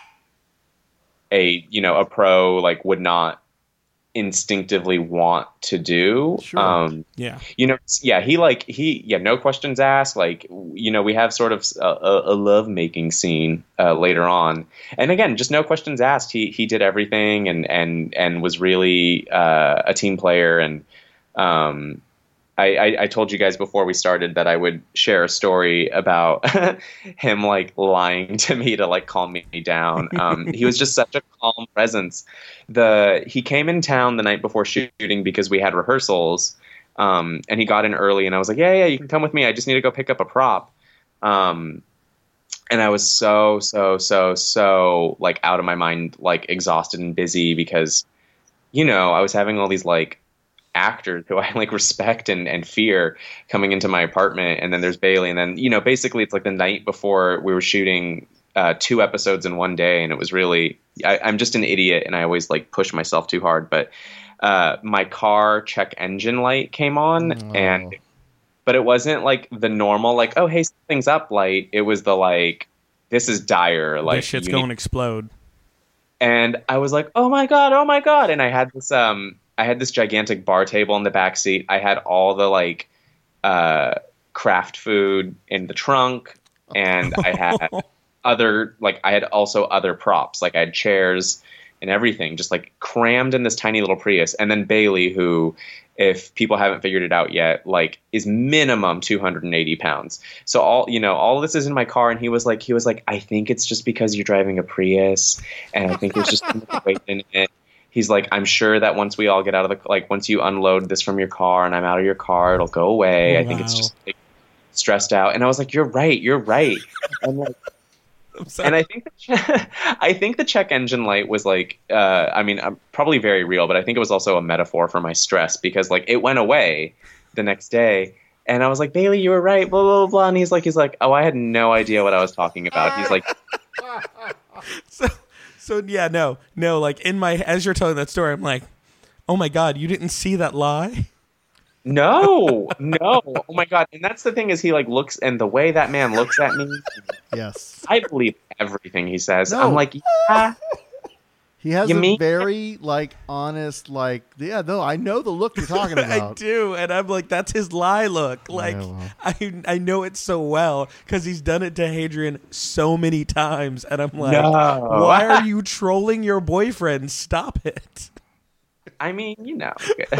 a, you know, a pro like would not instinctively want to do. Sure. Um, Yeah. you know, yeah, he like, he, yeah, no questions asked. Like, you know, we have sort of a, a love making scene uh, later on. And again, just no questions asked. He, he did everything and, and, and was really uh, a team player. And um, I, I, I told you guys before we started that I would share a story about him like lying to me to like calm me down. Um, he was just such a calm presence. The he came in town the night before shooting because we had rehearsals, um, and he got in early. And I was like, yeah, yeah, you can come with me. I just need to go pick up a prop. Um, and I was so, so, so, so like out of my mind, like exhausted and busy because, you know, I was having all these like actors who I like respect and, and fear coming into my apartment. And then there's Bailey. And then, you know, basically it's like the night before we were shooting uh, two episodes in one day. And it was really, I, I'm just an idiot. And I always like push myself too hard. But uh, my car check engine light came on Oh. and, but it wasn't like the normal, like, oh, hey, something's up light. It was the like, this is dire. Like This shit's you going need- to explode. And I was like, oh my God, oh my God. And I had this, um, I had this gigantic bar table in the back seat. I had all the like uh, craft food in the trunk, and I had other like I had also other props. Like I had chairs and everything, just like crammed in this tiny little Prius. And then Bailey, who, if people haven't figured it out yet, like is minimum two hundred eighty pounds. So all you know, all of this is in my car. And he was like, he was like, I think it's just because you're driving a Prius, and I think there's just too much weight in it. He's like, I'm sure that once we all get out of the, like, once you unload this from your car and I'm out of your car, it'll go away. Oh, I think it's wow. just like, stressed out. And I was like, you're right. You're right. And, like, and I think, the, I think the check engine light was like, uh, I mean, I'm probably very real, but I think it was also a metaphor for my stress because like it went away the next day. And I was like, Bailey, you were right, blah, blah, blah. And he's like, he's like, oh, I had no idea what I was talking about. He's like, So, so yeah, no, no. Like in my, as you're telling that story, I'm like, oh my God, you didn't see that lie? no, no. Oh my God. And that's the thing is he like looks, and the way that man looks at me, Yes. I believe everything he says. No. I'm like, yeah, He has You a mean- very like honest, like yeah, no, I know the look you're talking I about. do, and I'm like, that's his lie look. Like, Yeah, well. I I know it so well because he's done it to Hadrian so many times, and I'm like, No. why are you trolling your boyfriend? Stop it. I mean, you know.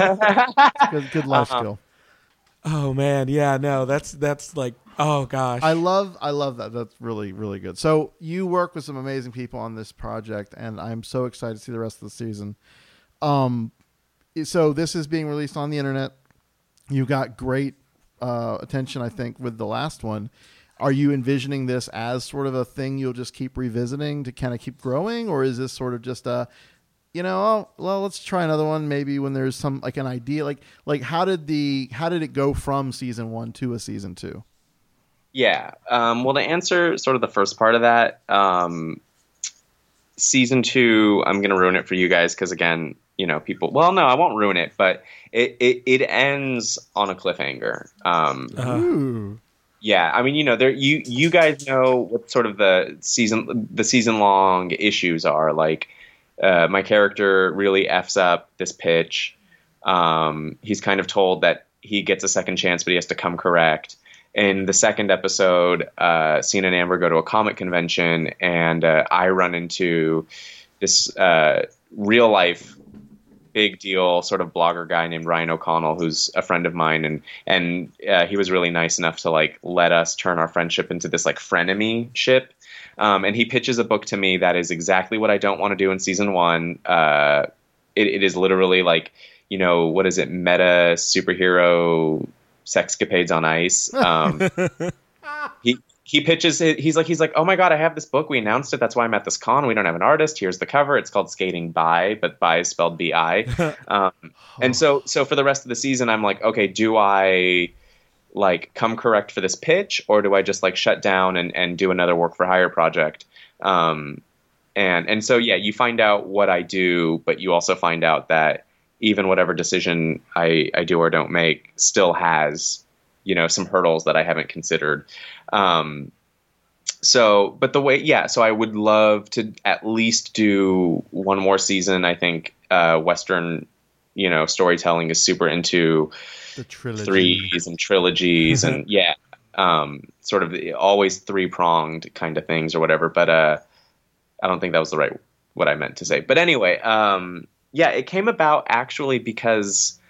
Good, good life Uh-huh. skill. Oh man, yeah, no, that's that's like, oh gosh. I love, I love that. That's really, really good. So you work with some amazing people on this project, and I'm so excited to see the rest of the season. Um, so this is being released on the internet. You got great uh, attention, I think, with the last one. Are you envisioning this as sort of a thing you'll just keep revisiting to kind of keep growing, or is this sort of just a, you know, oh, well, let's try another one maybe when there's some like an idea, like like how did the how did it go from season one to a season two? Yeah. Um, well, to answer sort of the first part of that, um, season two, I'm going to ruin it for you guys because, again, you know, people. Well, no, I won't ruin it, but it it, it ends on a cliffhanger. Um, Uh, Ooh. yeah, I mean, you know, there you you guys know what sort of the season the season long issues are. Like, uh, my character really f's up this pitch. Um, he's kind of told that he gets a second chance, but he has to come correct. In the second episode, uh, Cena and Amber go to a comic convention, and uh, I run into this uh, real life big deal sort of blogger guy named Ryan O'Connell, who's a friend of mine, and and uh, he was really nice enough to like let us turn our friendship into this like frenemy ship. Um, and he pitches a book to me that is exactly what I don't want to do in season one. Uh, it, it is literally like, you know, what is it, meta superhero sexcapades on ice. Um, he he pitches it. He's like he's like, oh my god, I have this book. We announced it. That's why I'm at this con. We don't have an artist. Here's the cover. It's called Skating By, but by is spelled B I. Um, and so so for the rest of the season, I'm like, okay, do I like come correct for this pitch, or do I just like shut down and, and do another work for hire project? Um, and and so yeah, you find out what I do, but you also find out that even whatever decision I, I do or don't make still has, you know, some hurdles that I haven't considered. Um, so, but the way, yeah, so I would love to at least do one more season. I think uh, Western, you know, storytelling is super into The trilogy. threes and trilogies and yeah, um, sort of always three pronged kind of things or whatever. But uh, I don't think that was the right, what I meant to say. But anyway, um, yeah, it came about actually because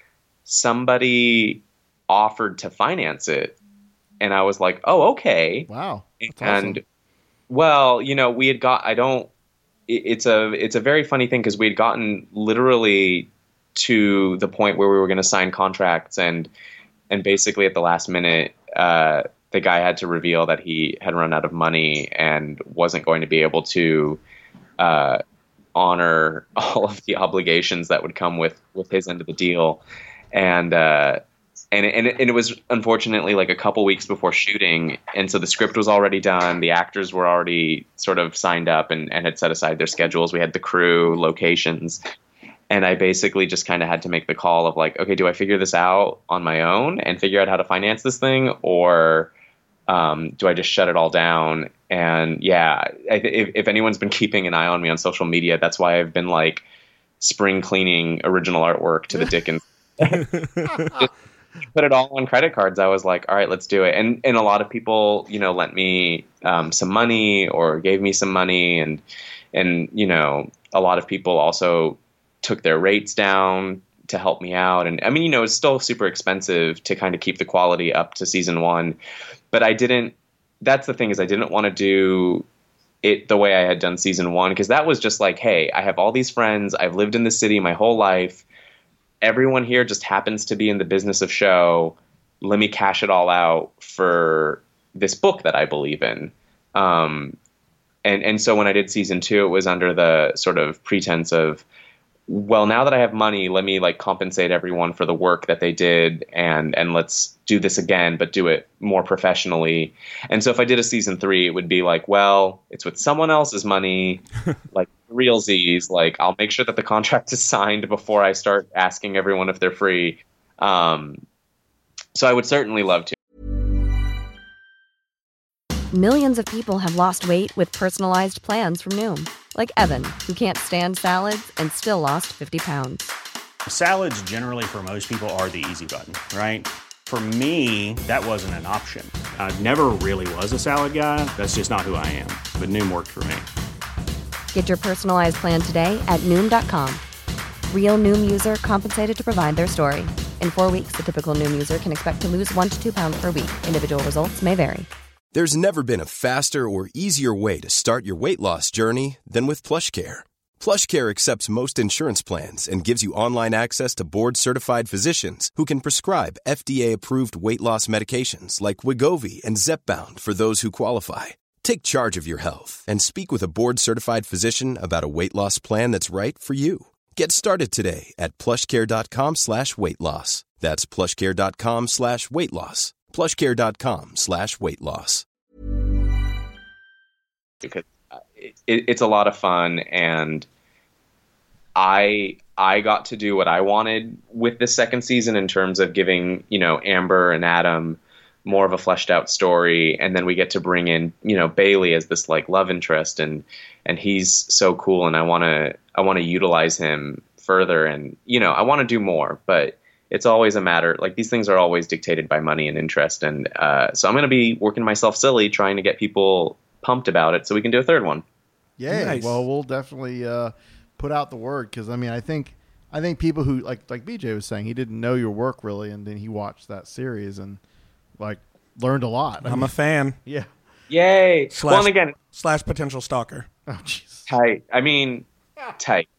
somebody offered to finance it. And I was like, oh, okay. Wow. That's And awesome. well, you know, we had got, I don't, it, it's a, it's a very funny thing because we had gotten literally to the point where we were going to sign contracts and, and basically at the last minute, uh, the guy had to reveal that he had run out of money and wasn't going to be able to, uh, honor all of the obligations that would come with, with his end of the deal. And, uh, and, and, it, and it was unfortunately like a couple weeks before shooting. And so the script was already done. The actors were already sort of signed up and, and had set aside their schedules. We had the crew, locations. And I basically just kind of had to make the call of like, okay, do I figure this out on my own and figure out how to finance this thing? Or um, do I just shut it all down? And yeah, I, if, if anyone's been keeping an eye on me on social media, that's why I've been like spring cleaning original artwork to the Dickens. Just put it all on credit cards. I was like, all right, let's do it. And and a lot of people, you know, lent me um, some money or gave me some money. And, and, you know, a lot of people also took their rates down to help me out. And I mean, you know, it's still super expensive to kind of keep the quality up to season one. But I didn't, that's the thing is I didn't want to do it the way I had done season one, because that was just like, hey, I have all these friends. I've lived in the city my whole life. Everyone here just happens to be in the business of show. Let me cash it all out for this book that I believe in. Um, and, and so when I did season two, it was under the sort of pretense of, well, now that I have money, let me like compensate everyone for the work that they did, and and let's do this again, but do it more professionally. And so if I did a season three, it would be like, well, it's with someone else's money, like realsies. Like I'll make sure that the contract is signed before I start asking everyone if they're free. Um, so I would certainly love to. Millions of people have lost weight with personalized plans from Noom, Like Evan, who can't stand salads and still lost fifty pounds. Salads generally for most people are the easy button, right? For me, that wasn't an option. I never really was a salad guy. That's just not who I am. But Noom worked for me. Get your personalized plan today at Noom dot com. Real Noom user compensated to provide their story. In four weeks, the typical Noom user can expect to lose one to two pounds per week. Individual results may vary. There's never been a faster or easier way to start your weight loss journey than with PlushCare. PlushCare accepts most insurance plans and gives you online access to board-certified physicians who can prescribe F D A-approved weight loss medications like Wegovy and Zepbound for those who qualify. Take charge of your health and speak with a board-certified physician about a weight loss plan that's right for you. Get started today at plushcare.com slash weight loss. That's plushcare.com slash weight loss. plushcare.com slash weight loss. Because it, it's a lot of fun, and I I got to do what I wanted with this second season in terms of giving, you know, Amber and Adam more of a fleshed out story, and then we get to bring in, you know, Bailey as this like love interest, and and he's so cool, and I want to I want to utilize him further, and you know, I want to do more, but it's always a matter, like these things are always dictated by money and interest, and uh, so I'm going to be working myself silly trying to get people pumped about it so we can do a third one. Yay. Nice. Well, we'll definitely uh, put out the word, because I mean, I think I think people who like like B J was saying, he didn't know your work really, and then he watched that series and like learned a lot. I I'm mean, a fan. yeah. Yay! Slash, well, and again, slash potential stalker. Oh, jeez. tight. I mean, tight.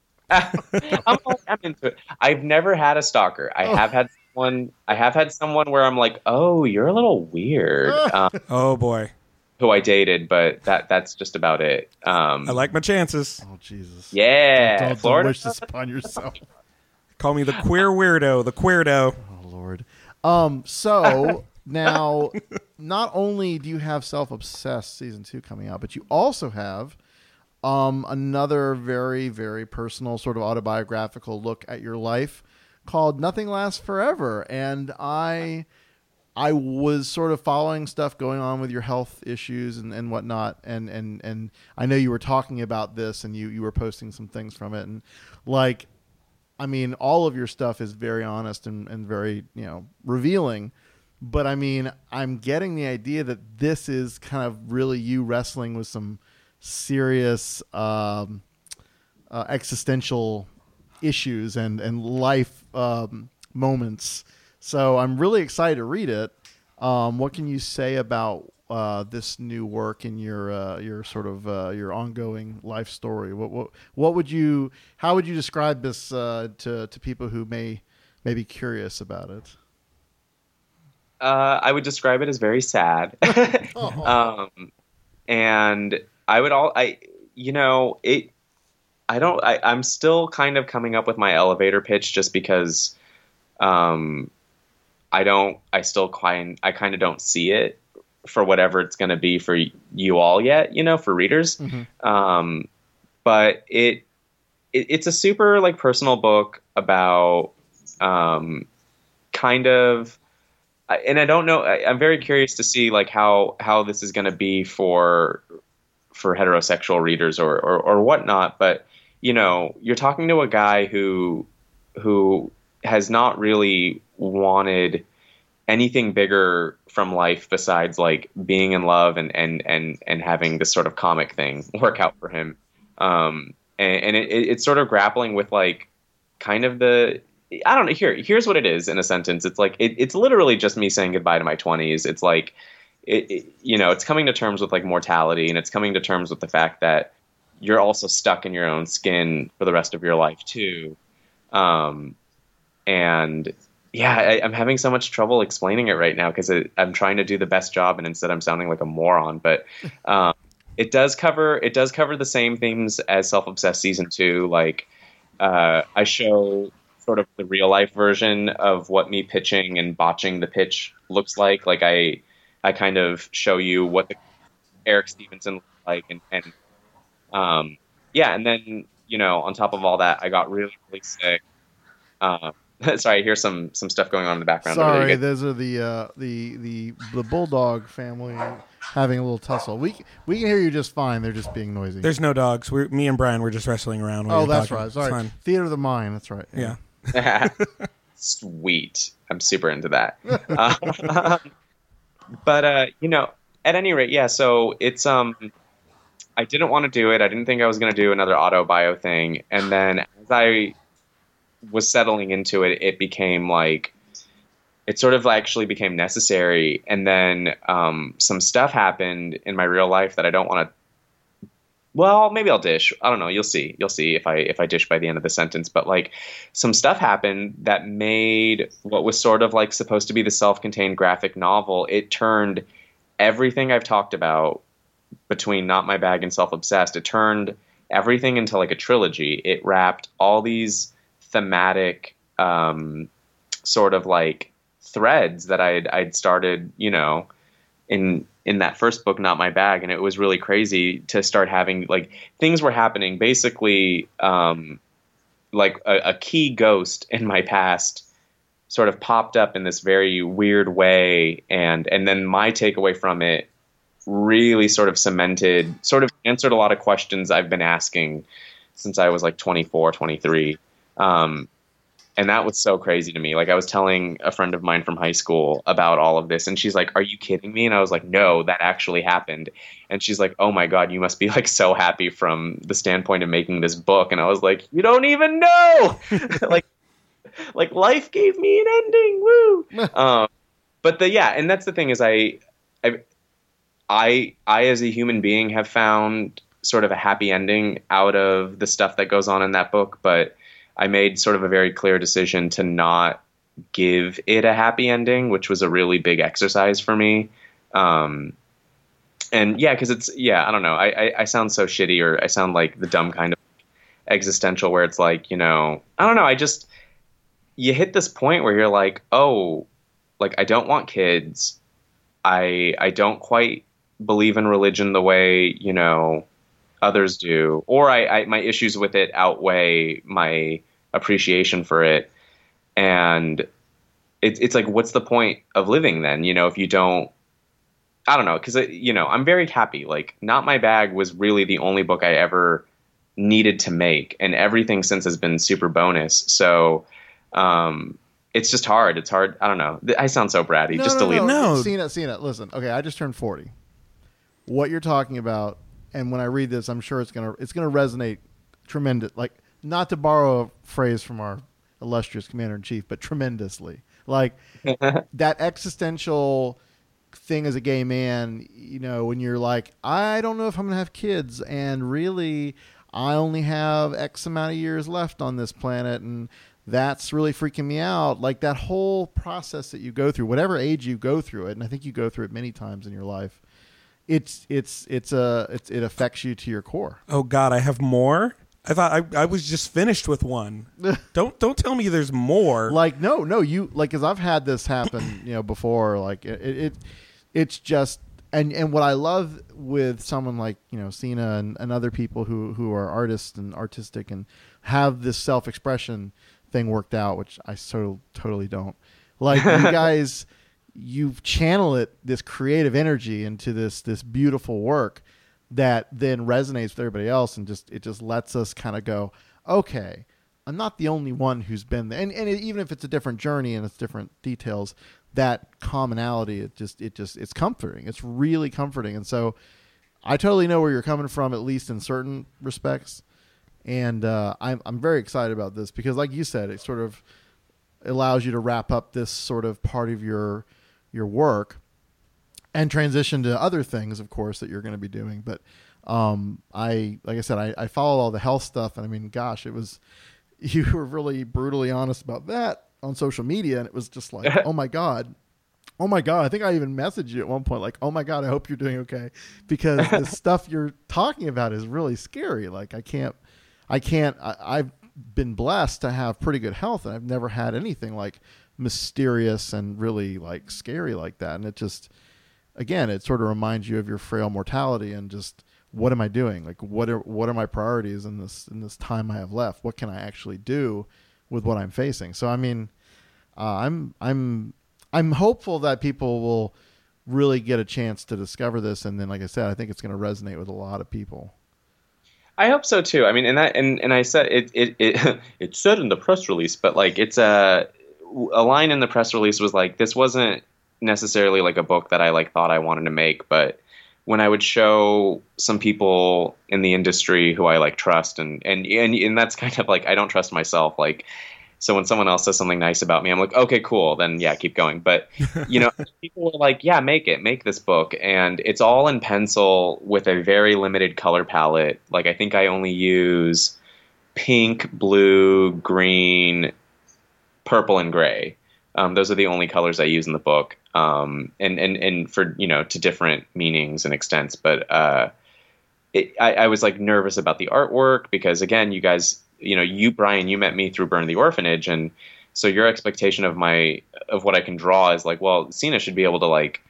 I'm, I'm into it. I've never had a stalker. I Oh. have had someone. I have had someone where I'm like, "Oh, you're a little weird," um, Oh boy, who I dated, but that that's just about it. Um, I like my chances. Oh, Jesus. yeah, Don't, don't Florida. wish this upon yourself. Call me the queer weirdo, the queerdo. Oh, Lord. Um. So now, not only do you have Self-Obsessed season two coming out, but you also have um another very, very personal sort of autobiographical look at your life called Nothing Lasts Forever. And I I was sort of following stuff going on with your health issues and, and whatnot. And, and, and I know you were talking about this, and you, you were posting some things from it. And like, I mean, all of your stuff is very honest and, and very, you know, revealing. But I mean, I'm getting the idea that this is kind of really you wrestling with some serious um, uh, existential issues and, and life um, moments. So I'm really excited to read it. Um, what can you say about uh, this new work in your uh, your sort of uh, your ongoing life story? What what what would you how would you describe this uh, to to people who may may be curious about it? Uh, I would describe it as very sad. um, and I would all I you know it. I don't. I, I'm still kind of coming up with my elevator pitch, just because. Um, I don't, I still kind, I kind of don't see it for whatever it's going to be for you all yet, you know, for readers. Mm-hmm. Um, but it, it, it's a super like personal book about, um, kind of, and I don't know, I, I'm very curious to see like how, how this is going to be for, for heterosexual readers or, or, or whatnot. But, you know, you're talking to a guy who, who has not really wanted anything bigger from life besides like being in love and, and, and, and having this sort of comic thing work out for him. Um, and, and it, it's sort of grappling with like kind of the, I don't know, here, here's what it is in a sentence. It's like, it, it's literally just me saying goodbye to my twenties. It's like, it, it, you know, it's coming to terms with like mortality, and it's coming to terms with the fact that you're also stuck in your own skin for the rest of your life too. Um, and yeah, I, I'm having so much trouble explaining it right now because I'm trying to do the best job, and instead I'm sounding like a moron. But um, it does cover it does cover the same themes as Self-Obsessed season two. Like uh, I show sort of the real life version of what me pitching and botching the pitch looks like. Like I I kind of show you what the Eric Stevenson looks like, and, and um, yeah, and then you know on top of all that, I got really really sick. Um, Sorry, I hear some some stuff going on in the background. over there. Sorry, You guys- those are the uh, the the the bulldog family having a little tussle. We we can hear you just fine. They're just being noisy. There's no dogs. We're, me and Brian were just wrestling around. while oh, you're that's talking. right. It's Sorry, fine. theater of the mind. That's right. Yeah. Sweet. I'm super into that. Uh, but uh, you know, at any rate, yeah. So it's um, I didn't want to do it. I didn't think I was going to do another auto bio thing, and then as I was settling into it, it became like it sort of actually became necessary. And then um, some stuff happened in my real life that I don't want to. Well, maybe I'll dish. I don't know. You'll see. You'll see if I if I dish by the end of the sentence. But like some stuff happened that made what was sort of like supposed to be the self-contained graphic novel. It turned everything I've talked about between Not My Bag and Self-Obsessed. It turned everything into like a trilogy. It wrapped all these thematic um, sort of like threads that I'd I'd started, you know, in in that first book, Not My Bag, and it was really crazy to start having like things were happening. Basically, um, like a, a key ghost in my past sort of popped up in this very weird way, and and then my takeaway from it really sort of cemented, sort of answered a lot of questions I've been asking since I was like twenty-four, twenty-three. Um, and that was so crazy to me. Like I was telling a friend of mine from high school about all of this, and she's like, "Are you kidding me?" And I was like, "No, that actually happened." And she's like, "Oh my God, you must be like so happy from the standpoint of making this book." And I was like, "You don't even know." like, like life gave me an ending. Woo. um, but the, yeah. And that's the thing is I, I, I, I, as a human being have found sort of a happy ending out of the stuff that goes on in that book. But I made sort of a very clear decision to not give it a happy ending, which was a really big exercise for me. Um, and yeah, cause it's, yeah, I don't know. I, I, I sound so shitty, or I sound like the dumb kind of existential where it's like, you know, I don't know. I just, you hit this point where you're like, oh, like I don't want kids. I, I don't quite believe in religion the way, you know, others do, or I, I my issues with it outweigh my appreciation for it. And it's it's like, what's the point of living then, you know, if you don't, I don't know. Cause you know, I'm very happy. Like Not My Bag was really the only book I ever needed to make, and everything since has been super bonus. So, um, it's just hard. It's hard. I don't know. I sound so bratty. No, just no, delete no. it. No. Cena, Cena, listen. Okay, I just turned forty. What you're talking about, and when I read this, I'm sure it's gonna it's gonna resonate tremendous. Like, not to borrow a phrase from our illustrious commander in chief, but tremendously. Like that existential thing as a gay man, you know, when you're like, I don't know if I'm gonna have kids, and really, I only have X amount of years left on this planet, and that's really freaking me out. Like that whole process that you go through, whatever age you go through it, and I think you go through it many times in your life. It's it's it's a it's, it affects you to your core. Oh God, I have more. I thought I, I was just finished with one. don't don't tell me there's more. Like no no you like, because I've had this happen, you know, before. Like it, it it's just and and what I love with someone like, you know, Cena and, and other people who who are artists and artistic and have this self expression thing worked out, which I so totally don't. Like you guys. You channel it, this creative energy, into this this beautiful work that then resonates with everybody else, and just it just lets us kind of go, okay, I'm not the only one who's been there. And and it, even if it's a different journey and it's different details, that commonality, it just it just it's comforting. It's really comforting. And so I totally know where you're coming from, at least in certain respects. And uh, I'm I'm very excited about this because, like you said, it sort of allows you to wrap up this sort of part of your your work and transition to other things, of course, that you're going to be doing. But um, I, like I said, I, I followed all the health stuff, and I mean, gosh, it was, you were really brutally honest about that on social media. And it was just like, oh my God, oh my God. I think I even messaged you at one point, like, oh my God, I hope you're doing okay. Because the stuff you're talking about is really scary. Like I can't, I can't, I, I've been blessed to have pretty good health, and I've never had anything like mysterious and really like scary like that. And it just, again, it sort of reminds you of your frail mortality and just, what am I doing? Like, what are, what are my priorities in this, in this time I have left? What can I actually do with what I'm facing. So I mean, uh, I'm I'm I'm hopeful that people will really get a chance to discover this, and then, like I said, I think it's going to resonate with a lot of people. I hope so too. I mean, and that and, and I said it it it it said in the press release, but like it's a a line in the press release was like, this wasn't necessarily like a book that I like thought I wanted to make, but when I would show some people in the industry who I like trust, and and and, and that's kind of like, I don't trust myself, like, so when someone else says something nice about me, I'm like, okay, cool, then yeah, keep going. But you know, people were like, yeah, make it, make this book, and it's all in pencil with a very limited color palette. Like, I think I only use pink, blue, green, purple, and gray. Um, those are the only colors I use in the book, um, and and and for, you know, to different meanings and extents. But uh, it, I, I was like nervous about the artwork because, again, you guys, you know, you Brian, you met me through Burn the Orphanage, and so your expectation of my of what I can draw is like, well, Sina should be able to like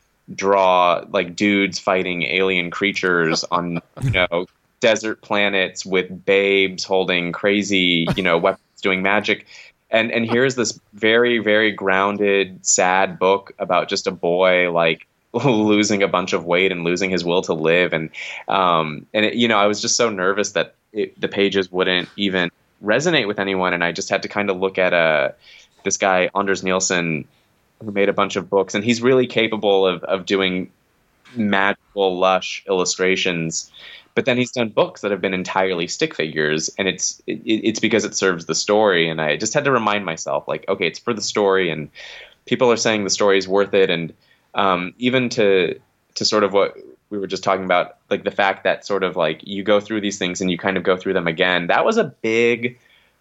draw like dudes fighting alien creatures on, you know, desert planets with babes holding crazy, you know, weapons doing magic. And and here's this very, very grounded, sad book about just a boy like losing a bunch of weight and losing his will to live. And um and it, you know, I was just so nervous that it, the pages wouldn't even resonate with anyone, and I just had to kind of look at uh this guy Anders Nielsen, who made a bunch of books, and he's really capable of of doing magical, lush illustrations. But then he's done books that have been entirely stick figures, and it's it, it's because it serves the story. And I just had to remind myself, like, okay, it's for the story, and people are saying the story is worth it. And um, even to to sort of what we were just talking about, like the fact that sort of like you go through these things and you kind of go through them again. That was a big,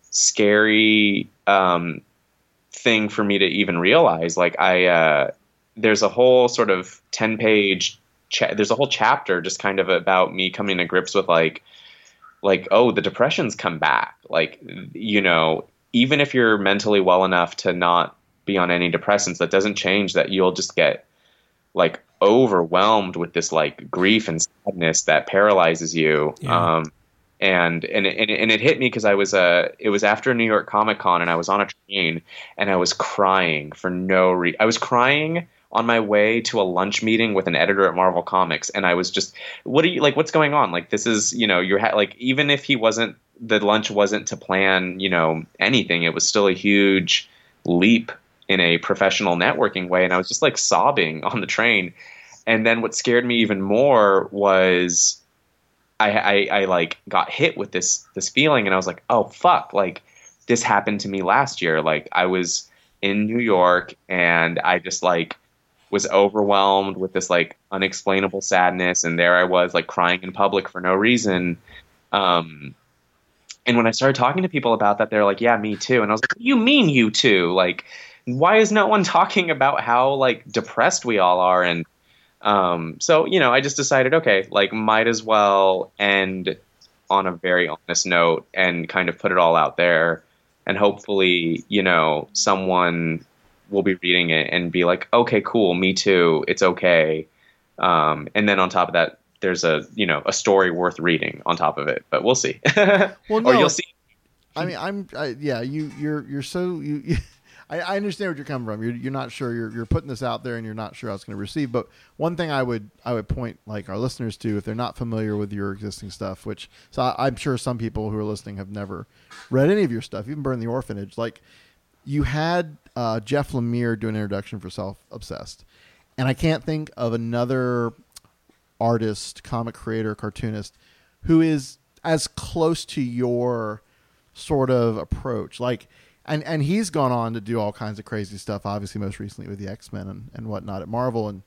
scary um, thing for me to even realize. Like I, uh, there's a whole sort of ten page. Cha- there's a whole chapter just kind of about me coming to grips with like, like, oh, the depression's come back. Like, you know, even if you're mentally well enough to not be on any depressants, that doesn't change that you'll just get like overwhelmed with this like grief and sadness that paralyzes you. Yeah. Um, and, and, and, and it hit me because I was, uh, it was after New York Comic Con, and I was on a train and I was crying for no reason. I was crying on my way to a lunch meeting with an editor at Marvel Comics. And I was just, what are you like, what's going on? Like, this is, you know, you're ha- like, even if he wasn't, the lunch wasn't to plan, you know, anything, it was still a huge leap in a professional networking way. And I was just like sobbing on the train. And then what scared me even more was I, I, I like got hit with this, this feeling. And I was like, oh fuck, like this happened to me last year. Like I was in New York and I just like, was overwhelmed with this like unexplainable sadness, and there I was like crying in public for no reason. Um, and when I started talking to people about that, they're like, "Yeah, me too." And I was like, "What do you mean you too? Like, why is no one talking about how like depressed we all are?" And um, so you know, I just decided, okay, like might as well end on a very honest note and kind of put it all out there, and hopefully, you know, someone will be reading it and be like, okay, cool, me too, it's okay. Um, and then on top of that, there's a, you know, a story worth reading on top of it, but we'll see. Well, no, or you'll see. I mean, I'm, I, yeah, you, you're, you're so, you, you I, I understand where you're coming from. You're, you're not sure, you're, you're putting this out there and you're not sure how it's going to receive. But one thing I would, I would point like our listeners to, if they're not familiar with your existing stuff, which, so I, I'm sure some people who are listening have never read any of your stuff, even Burn the Orphanage. Like, you had uh, Jeff Lemire do an introduction for Self Obsessed, and I can't think of another artist, comic creator, cartoonist who is as close to your sort of approach. Like, and, and he's gone on to do all kinds of crazy stuff, obviously most recently with the X-Men and, and whatnot at Marvel. And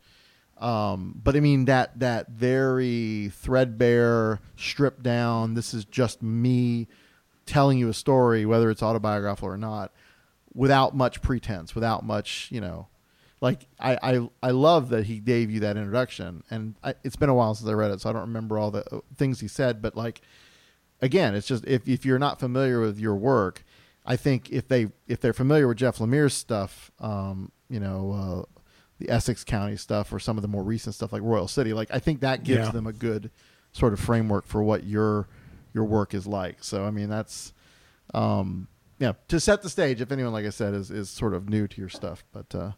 um, but I mean that that very threadbare, stripped down, this is just me telling you a story, whether it's autobiographical or not, without much pretense, without much, you know, like I, I, I love that he gave you that introduction, and I, it's been a while since I read it, so I don't remember all the things he said, but like, again, it's just, if, if you're not familiar with your work, I think if they, if they're familiar with Jeff Lemire's stuff, um, you know, uh, the Essex County stuff, or some of the more recent stuff like Royal City, like I think that gives Yeah. them a good sort of framework for what your, your work is like. So, I mean, that's, um, yeah, to set the stage, if anyone, like I said, is, is sort of new to your stuff, but uh,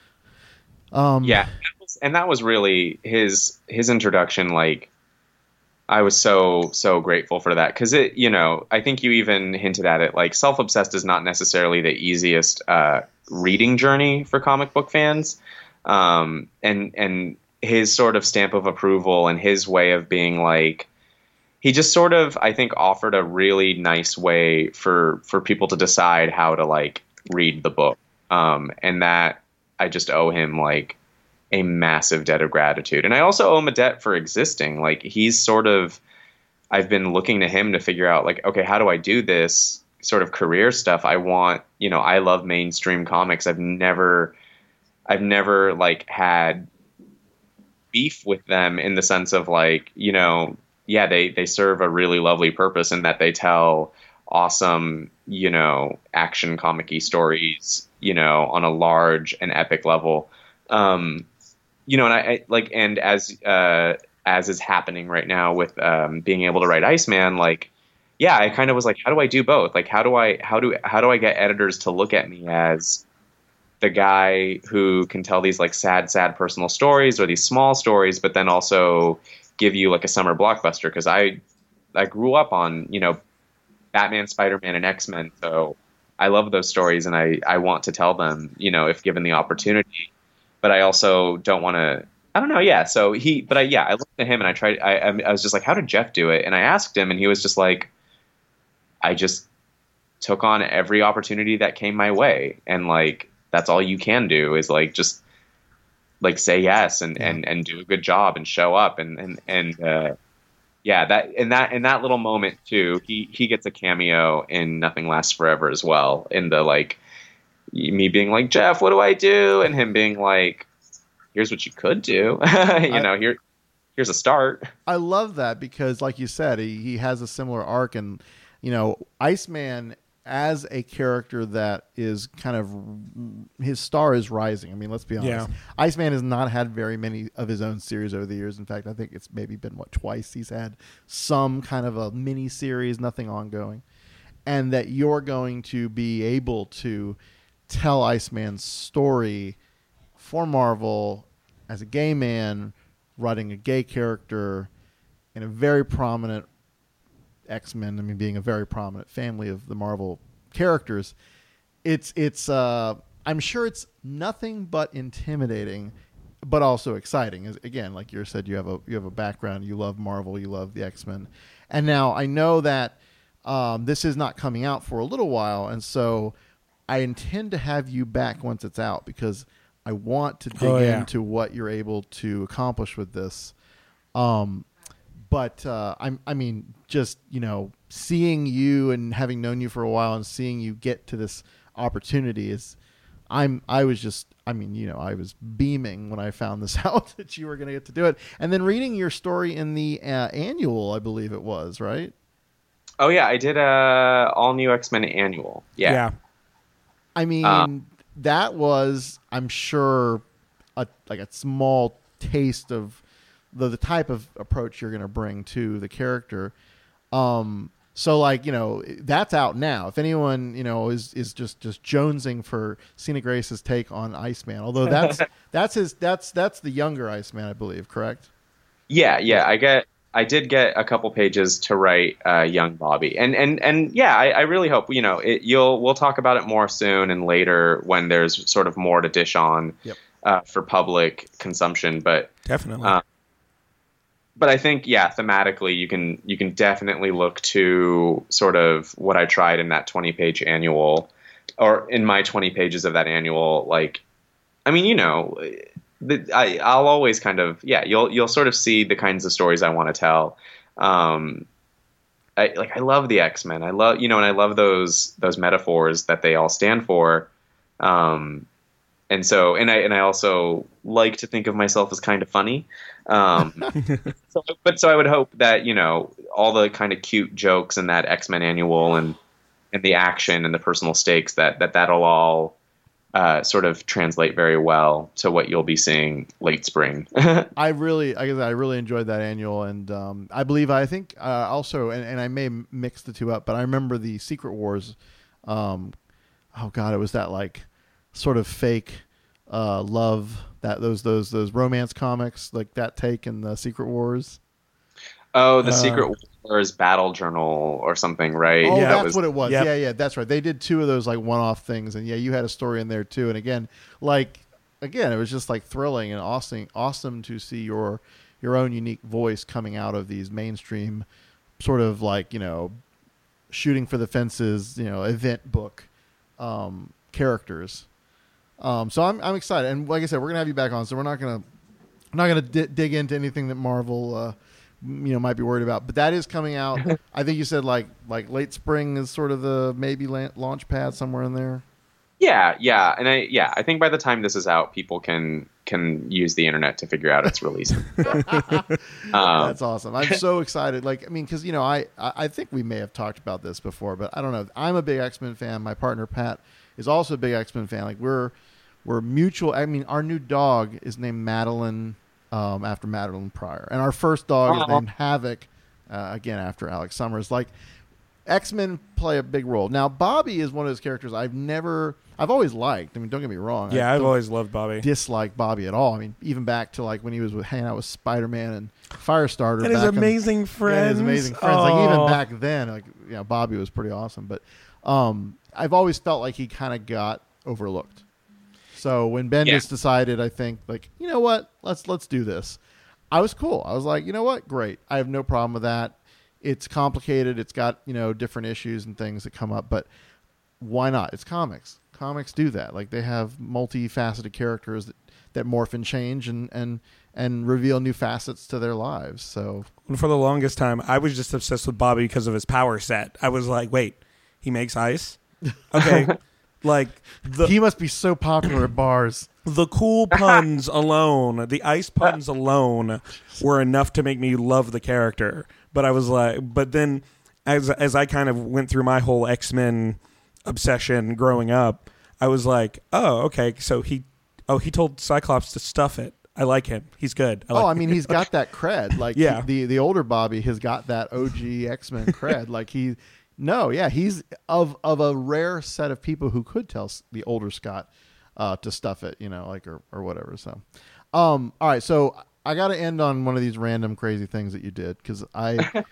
um, yeah, and that was really his his introduction. Like, I was so so grateful for that because it, you know, I think you even hinted at it. Like, Self-Obsessed is not necessarily the easiest uh, reading journey for comic book fans, um, and and his sort of stamp of approval and his way of being like. He just sort of, I think, offered a really nice way for for people to decide how to like read the book, um, and that I just owe him like a massive debt of gratitude. And I also owe him a debt for existing. Like, he's sort of, I've been looking to him to figure out like, okay, how do I do this sort of career stuff? I want, you know, I love mainstream comics. I've never, I've never like had beef with them in the sense of like, you know. Yeah, they, they serve a really lovely purpose in that they tell awesome, you know, action comic-y stories, you know, on a large and epic level. Um, you know, and I, I like, and as, uh, as is happening right now with, um, being able to write Iceman, like, yeah, I kind of was like, how do I do both? Like, how do I, how do, how do I get editors to look at me as the guy who can tell these like sad, sad personal stories or these small stories, but then also give you like a summer blockbuster? Because I I grew up on, you know, Batman, Spider-Man, and X-Men, so I love those stories and I, I want to tell them, you know, if given the opportunity. But I also don't want to. I don't know. Yeah. So he. But I yeah. I looked at him and I tried. I I was just like, how did Jeff do it? And I asked him, and he was just like, I just took on every opportunity that came my way, and like that's all you can do is like just. Like say yes and, and, and do a good job and show up and and and uh, yeah that in that in that little moment too he he gets a cameo in Nothing Lasts Forever as well, in the like me being like, Jeff, what do I do, and him being like, here's what you could do. you I, know here here's a start. I love that because like you said, he, he has a similar arc, and you know, Iceman as a character that is kind of his star is rising. I mean, let's be honest. Yeah. Iceman has not had very many of his own series over the years. In fact, I think it's maybe been what twice he's had some kind of a mini series, nothing ongoing. And that you're going to be able to tell Iceman's story for Marvel as a gay man writing a gay character in a very prominent X-Men, I mean, being a very prominent family of the Marvel characters, it's it's uh, I'm sure it's nothing but intimidating, but also exciting. As, again, like you said, you have a you have a background, you love Marvel, you love the X-Men, and now I know that um, this is not coming out for a little while, and so I intend to have you back once it's out because I want to dig oh, yeah. into what you're able to accomplish with this. Um, But uh, I'm, I mean, just, you know, seeing you and having known you for a while and seeing you get to this opportunity is, I'm, I was just, I mean, you know, I was beaming when I found this out that you were going to get to do it. And then reading your story in the uh, annual, I believe it was, right? Oh yeah, I did a all new X-Men annual. Yeah. Yeah. I mean, um, that was, I'm sure, a, like a small taste of the the type of approach you're going to bring to the character. Um, so like, you know, that's out now. If anyone, you know, is, is just, just jonesing for Cena Grace's take on Iceman, although that's, that's his, that's, that's the younger Iceman, I believe. Correct. Yeah. Yeah. I get, I did get a couple pages to write uh, young Bobby, and, and, and yeah, I, I really hope, you know, it, you'll, we'll talk about it more soon and later when there's sort of more to dish on yep. uh, for public consumption, but definitely. Uh, But I think, yeah, thematically, you can you can definitely look to sort of what I tried in that twenty-page annual, or in my twenty pages of that annual. Like, I mean, you know, the, I, I'll always kind of, yeah, you'll you'll sort of see the kinds of stories I want to tell. Um, I like I love the X-Men. I love, you know, and I love those those metaphors that they all stand for. Um, and so, and I and I also like to think of myself as kind of funny. Um, so, but so I would hope that, you know, all the kind of cute jokes in that X-Men annual and and the action and the personal stakes that that that'll all uh, sort of translate very well to what you'll be seeing late spring. I really, I guess I really enjoyed that annual, and um, I believe I think uh, also, and, and I may mix the two up, but I remember the Secret Wars Um, oh God, it was that like sort of fake uh, love that those those those romance comics like that take in the Secret Wars. Oh, the Uh, Secret Wars Battle Journal or something, right? Oh, Yeah, that's That was- what it was. Yep. Yeah, yeah, that's right. They did two of those like one-off things, and yeah, you had a story in there too. And again, like again, it was just like thrilling and awesome, awesome to see your your own unique voice coming out of these mainstream sort of like you know shooting for the fences, you know, event book um, characters. Um, so I'm I'm excited, and like I said, we're gonna have you back on. So we're not gonna I'm not gonna di- dig into anything that Marvel. Uh, you know, might be worried about, but that is coming out. I think you said like like late spring is sort of the maybe la- launch pad somewhere in there. Yeah, yeah, and I yeah, I think by the time this is out, people can can use the internet to figure out its release. um, That's awesome. I'm so excited. Like, I mean, because you know, I I I think we may have talked about this before, but I don't know. I'm a big X-Men fan. My partner Pat is also a big X-Men fan. Like, we're we're mutual. I mean, our new dog is named Madeline. Um, after Madeline Pryor, and our first dog is Aw. named Havoc, uh, again after Alex Summers. Like X-Men play a big role. Now Bobby is one of those characters I've never, I've always liked. I mean, don't get me wrong. Yeah, I I've don't always loved Bobby. dislike Bobby at all. I mean, even back to like when he was with, hanging out with Spider-Man and Firestarter, And his back in- amazing friends. yeah, his amazing friends. Like even Aw. back then, like you know, Bobby was pretty awesome. But um, I've always felt like he kind of got overlooked. So when Bendis Yeah. decided, I think like you know what, let's let's do this. I was cool. I was like, you know what, great. I have no problem with that. It's complicated. It's got you know different issues and things that come up, but why not? It's comics. Comics do that. Like they have multifaceted characters that, that morph and change and and and reveal new facets to their lives. So And for the longest time, I was just obsessed with Bobby because of his power set. I was like, wait, he makes ice? Okay. Like the he must be so popular at bars. the cool puns alone, the ice puns alone were enough to make me love the character. But I was like, but then as as I kind of went through my whole X-Men obsession growing up, I was like, oh, okay, so he oh, he told Cyclops to stuff it. I like him. He's good. I like Oh, I mean, he's got that cred. Like, Yeah. he- the the older Bobby has got that O G X-Men cred. Like he, no, yeah, he's of of a rare set of people who could tell s- the older Scott uh, to stuff it, you know, like or or whatever. So, um, all right, so I got to end on one of these random crazy things that you did because I,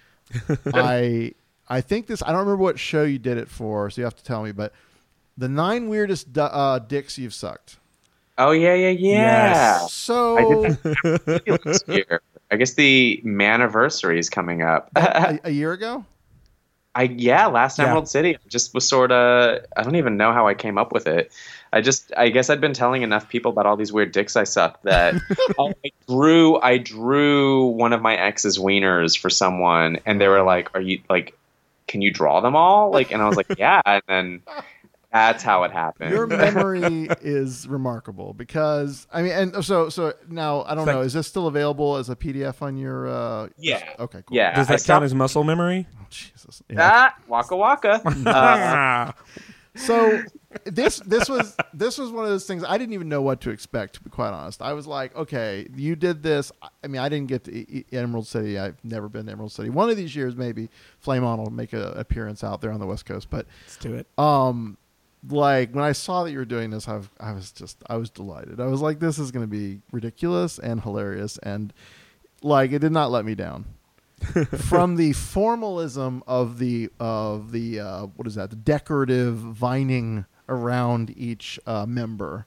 I, I think this. I don't remember what show you did it for, so you have to tell me. But the nine weirdest du- uh, dicks you've sucked. Oh yeah, yeah, yeah. So I did that last year. I guess the Maniversary is coming up. a, a year ago. I yeah, last Yeah. Emerald City. I just was sort of. I don't even know how I came up with it. I just. I guess I'd been telling enough people about all these weird dicks I sucked that I drew. I drew one of my ex's wieners for someone, and they were like, "Are you like? Can you draw them all?" Like, and I was like, "Yeah." And then that's how it happened. Your memory is remarkable because I mean, and so so now I don't Thank- know. Is this still available as a P D F on your? Uh, Yeah. Okay. Cool. Yeah. Does I that count stopped- as muscle memory? Oh, Jesus. Yeah. Ah, waka waka. Uh, Ah. So this this was this was one of those things I didn't even know what to expect. To be quite honest, I was like, okay, you did this. I mean, I didn't get to E- E- Emerald City. I've never been to Emerald City. One of these years, maybe Flame On will make an appearance out there on the West Coast. But Let's do it. um, like when I saw that you were doing this, I've, I was just I was delighted. I was like, this is going to be ridiculous and hilarious, and like it did not let me down. From the formalism of the of the uh, what is that? The decorative vining around each uh, member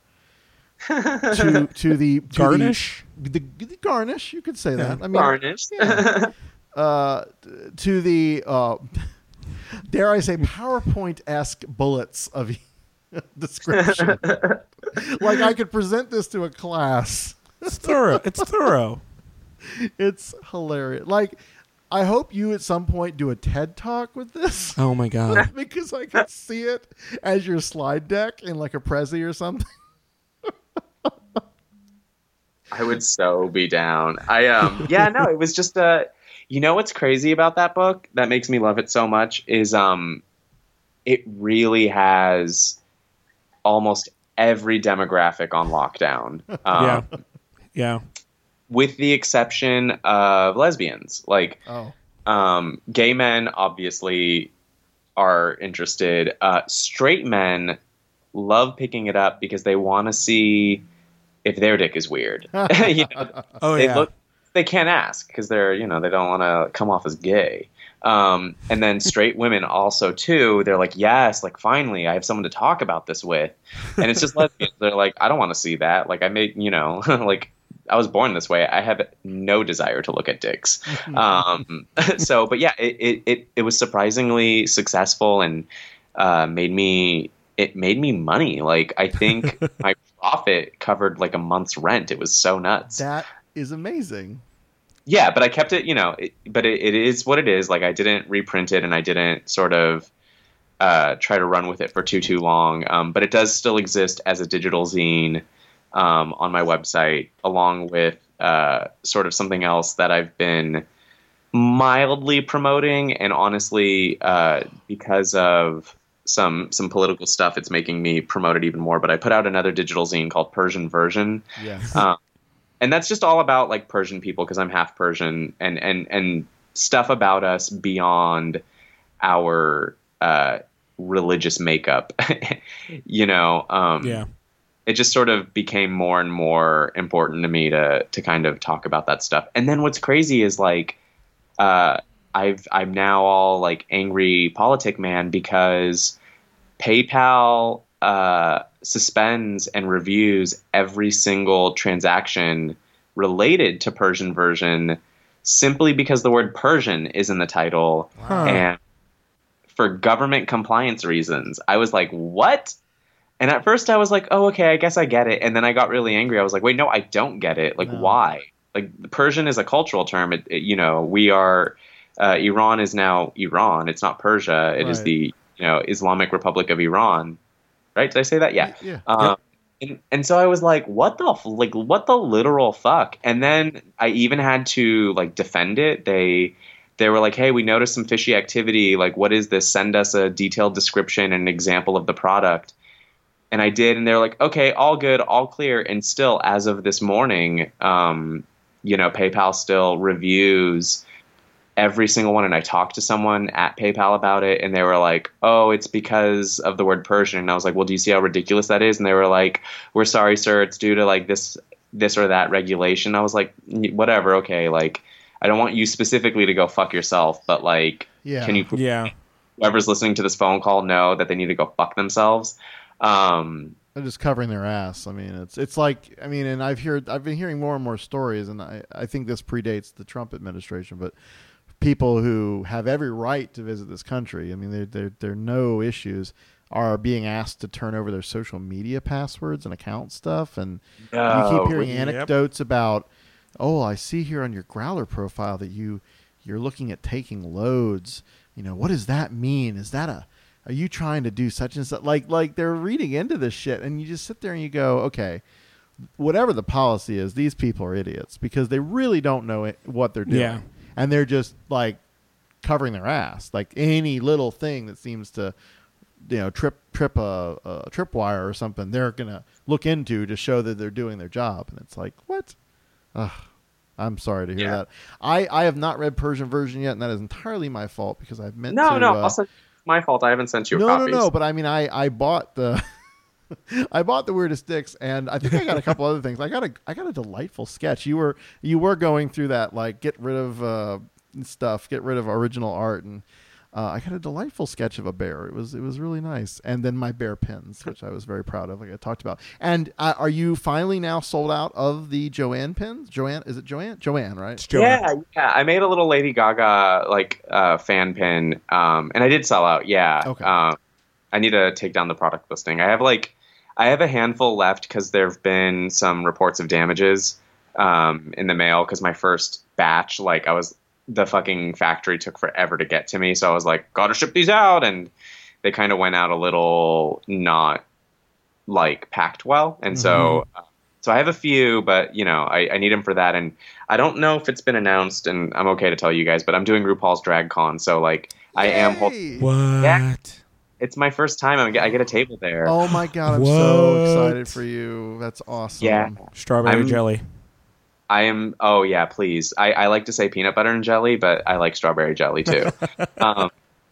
to to the to Garnish? the, the, the garnish. You could say that. I mean, Garnished. yeah. uh, t- to the uh, dare I say PowerPoint esque bullets of description. Like I could present this to a class. It's thorough. It's thorough. It's hilarious. Like I hope you at some point do a TED talk with this. Oh my god. Because I could see it as your slide deck in like a Prezi or something. I would so be down. I um yeah, no, it was just uh you know what's crazy about that book that makes me love it so much is um it really has almost every demographic on lockdown. Um, Yeah. Yeah. with the exception of lesbians. Like Oh. um gay men obviously are interested. Uh, straight men love picking it up because they want to see if their dick is weird. you know, Oh they yeah. look, they can't ask because they're, you know, they don't want to come off as gay. Um, and then straight women also too. They're like, yes, like finally, I have someone to talk about this with. And it's just lesbians. They're like, I don't want to see that. Like I made, you know, like I was born this way. I have no desire to look at dicks. um, so, but yeah, it, it it it was surprisingly successful and uh, made me. It made me money. Like I think my profit covered like a month's rent. It was so nuts. That is amazing. Yeah, but I kept it, you know, it, but it, it is what it is. Like I didn't reprint it and I didn't sort of uh, try to run with it for too, too long. Um, but it does still exist as a digital zine um, on my website, along with uh, sort of something else that I've been mildly promoting. And honestly, uh, because of some some political stuff, it's making me promote it even more. But I put out another digital zine called Persian Version. Yes. Um, and that's just all about like Persian people because I'm half Persian and, and, and stuff about us beyond our uh, religious makeup, you know? Um, Yeah. It just sort of became more and more important to me to, to kind of talk about that stuff. And then what's crazy is like, uh, I've, I'm now all like angry politic man because PayPal, uh, suspends and reviews every single transaction related to Persian Version simply because the word Persian is in the title. Huh. And for government compliance reasons. I was like, what? And at first I was like, oh, okay, I guess I get it. And then I got really angry. I was like, wait, no, I don't get it. Like, No. why? Like, Persian is a cultural term. It, it, you know, we are, uh, Iran is now Iran. It's not Persia. It is Right. the, you know, Islamic Republic of Iran. Right? Did I say that? Yeah. Yeah. Um, and, and so I was like, what the, f- like, what the literal fuck? And then I even had to, like, defend it. They, they were like, hey, we noticed some fishy activity. Like, what is this? Send us a detailed description and an example of the product. And I did. And they're like, okay, all good, all clear. And still, as of this morning, um, you know, PayPal still reviews every single one. And I talked to someone at PayPal about it, and they were like, oh, it's because of the word Persian. And I was like, well, do you see how ridiculous that is? And they were like, we're sorry, sir. It's due to like this, this or that regulation. I was like, whatever. Okay. Like, I don't want you specifically to go fuck yourself, but like, Yeah. can you, Yeah. whoever's listening to this phone call know that they need to go fuck themselves? Um, They're just covering their ass. I mean, it's it's like I mean, and I've heard I've been hearing more and more stories, and I, I think this predates the Trump administration, but people who have every right to visit this country, I mean, there there there are no issues, are being asked to turn over their social media passwords and account stuff, and you No, keep hearing really? anecdotes about, oh, I see here on your Growler profile that you you're looking at taking loads. You know, what does that mean? Is that a Are you trying to do such and such? Like, like they're reading into this shit, and you just sit there and you go, okay, whatever the policy is, these people are idiots because they really don't know it, what they're doing. Yeah. And they're just like covering their ass. Like any little thing that seems to, you know, trip trip a, a tripwire or something, they're gonna look into to show that they're doing their job. And it's like, what? Ugh. I'm sorry to hear Yeah. that. I, I have not read Persian Version yet, and that is entirely my fault because I've meant no, to. no, uh, also my fault. I haven't sent you no, copies. no, no. But I mean, I, I bought the I bought the Weirdest Dicks, and I think I got a couple other things. I got a I got a delightful sketch. You were you were going through that, like, get rid of uh, stuff, get rid of original art, and uh, I got a delightful sketch of a bear. It was it was really nice. And then my bear pins, which I was very proud of, like I talked about. And uh, are you finally now sold out of the Joanne pins? Joanne, is it Joanne? Joanne, right? It's Joanne. Yeah, yeah. I made a little Lady Gaga like uh, fan pin, um, and I did sell out. Yeah. Okay. Um, I need to take down the product listing. I have like, I have a handful left because there have been some reports of damages um, in the mail because my first batch, like I was, the fucking factory took forever to get to me, so I was like, gotta ship these out, and they kind of went out a little not like packed well, and so. Uh, So I have a few, but, you know, I, I need them for that. And I don't know if it's been announced, and I'm okay to tell you guys, but I'm doing RuPaul's Drag Con. So, like, I am holding. Yay! What? Yeah. It's my first time. I get, I get a table there. Oh my god, I'm so What? excited for you. That's awesome. Yeah. Strawberry I'm- jelly. I am. Oh, yeah, please. I, I like to say peanut butter and jelly, but I like strawberry jelly, too. um,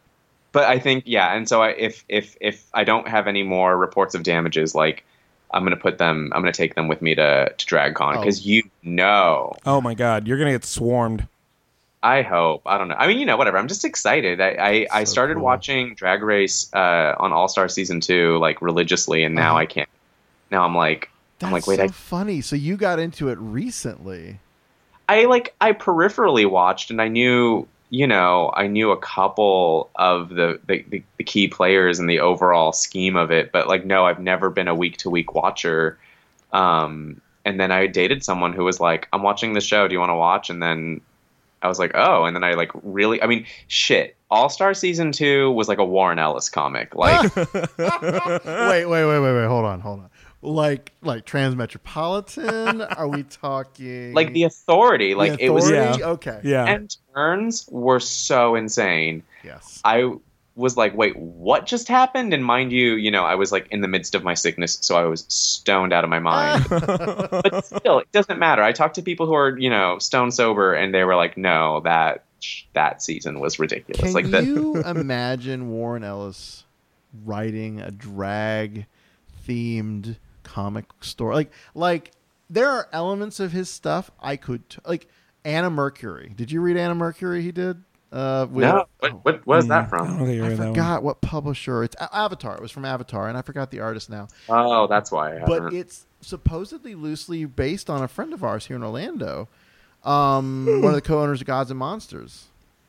but I think yeah, and so I, if if if I don't have any more reports of damages, like I'm gonna put them, I'm gonna take them with me to to DragCon because Oh. you know, Oh my God, you're gonna get swarmed. I hope. I don't know. I mean, you know, whatever. I'm just excited. I I, I So started cool. watching Drag Race uh, on All Star season two like religiously, and now Uh-huh. I can't. Now I'm like, That's I'm like, wait, so I funny. So you got into it recently. I like I peripherally watched, and I knew, you know, I knew a couple of the, the, the, the key players in the overall scheme of it, but like, no, I've never been a week to week watcher. Um, and then I dated someone who was like, I'm watching the show. Do you want to watch? And then I was like, oh, and then I like really, I mean, shit. All Star season two was like a Warren Ellis comic. Like, wait, wait, wait, wait, wait. Hold on, hold on. Like, like Transmetropolitan? Are we talking like the authority, The like it was, Authority? Yeah. Okay. Yeah. and turns were so insane. Yes. I was like, wait, what just happened? And mind you, you know, I was like in the midst of my sickness, so I was stoned out of my mind. But still, it doesn't matter. I talked to people who are, you know, stone sober, and they were like, no, that that season was ridiculous. Can like that. you imagine Warren Ellis writing a drag themed comic story? Like, like there are elements of his stuff I could t- like. Anna Mercury. Did you read Anna Mercury? He did. Uh, with, No, what, what, what is that I from? don't think you I read that one. forgot what publisher. It's A- Avatar. It was from Avatar, and I forgot the artist now. Oh, that's why. I But haven't. it's supposedly loosely based on a friend of ours here in Orlando, um, one of the co-owners of Gods and Monsters,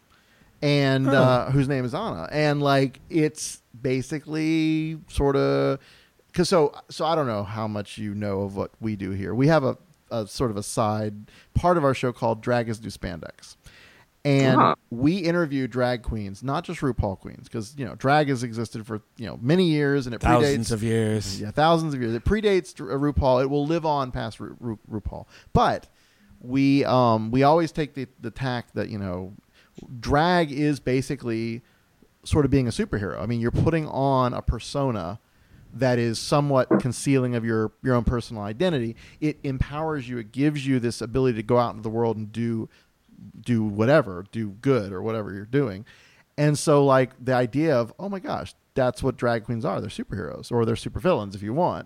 and uh, whose name is Anna. And like, it's basically sort of because so so I don't know how much you know of what we do here. We have a, a sort of a side part of our show called Drag is New Spandex. And Huh. we interview drag queens, not just RuPaul queens, because you know drag has existed for you know many years, and it Thousands predates of years. yeah, thousands of years. It predates Ru- RuPaul. It will live on past Ru- Ru- RuPaul. But we um, we always take the the tack that you know drag is basically sort of being a superhero. I mean, you're putting on a persona that is somewhat concealing of your your own personal identity. It empowers you. It gives you this ability to go out into the world and do do whatever, do good or whatever you're doing. And so like the idea of, oh my gosh, that's what drag queens are. They're superheroes or they're supervillains if you want.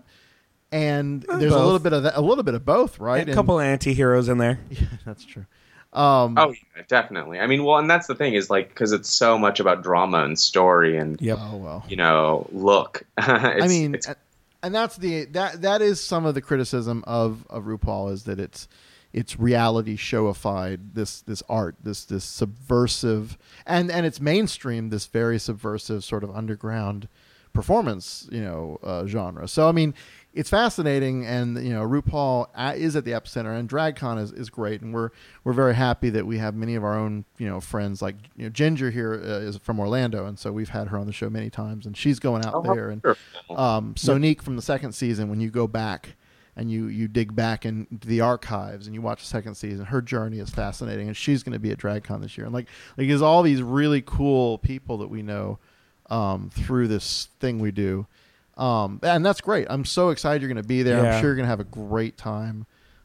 And Uh, there's a both. little bit of that, a little bit of both, right? A And- couple anti-heroes in there. yeah, that's true. Um, Oh yeah, definitely. I mean, well, and that's the thing is like because it's so much about drama and story and Yep. oh well. you know look. It's, I mean, it's, and- and that's the that that is some of the criticism of of RuPaul is that it's it's reality showified this this art this this subversive and and it's mainstream this very subversive sort of underground performance you know uh, genre. So I mean, it's fascinating, and you know RuPaul a- is at the epicenter, and DragCon is, is great, and we're we're very happy that we have many of our own you know friends like you know Ginger here uh, is from Orlando, and so we've had her on the show many times, and she's going out oh, how there and. wonderful. Um, Sonique from the second season, when you go back and you, you dig back into the archives and you watch the second season, her journey is fascinating, and she's going to be at DragCon this year. And like, like there's all these really cool people that we know um, through this thing we do, um, and that's great. I'm so excited you're going to be there. Yeah. I'm sure you're going to have a great time.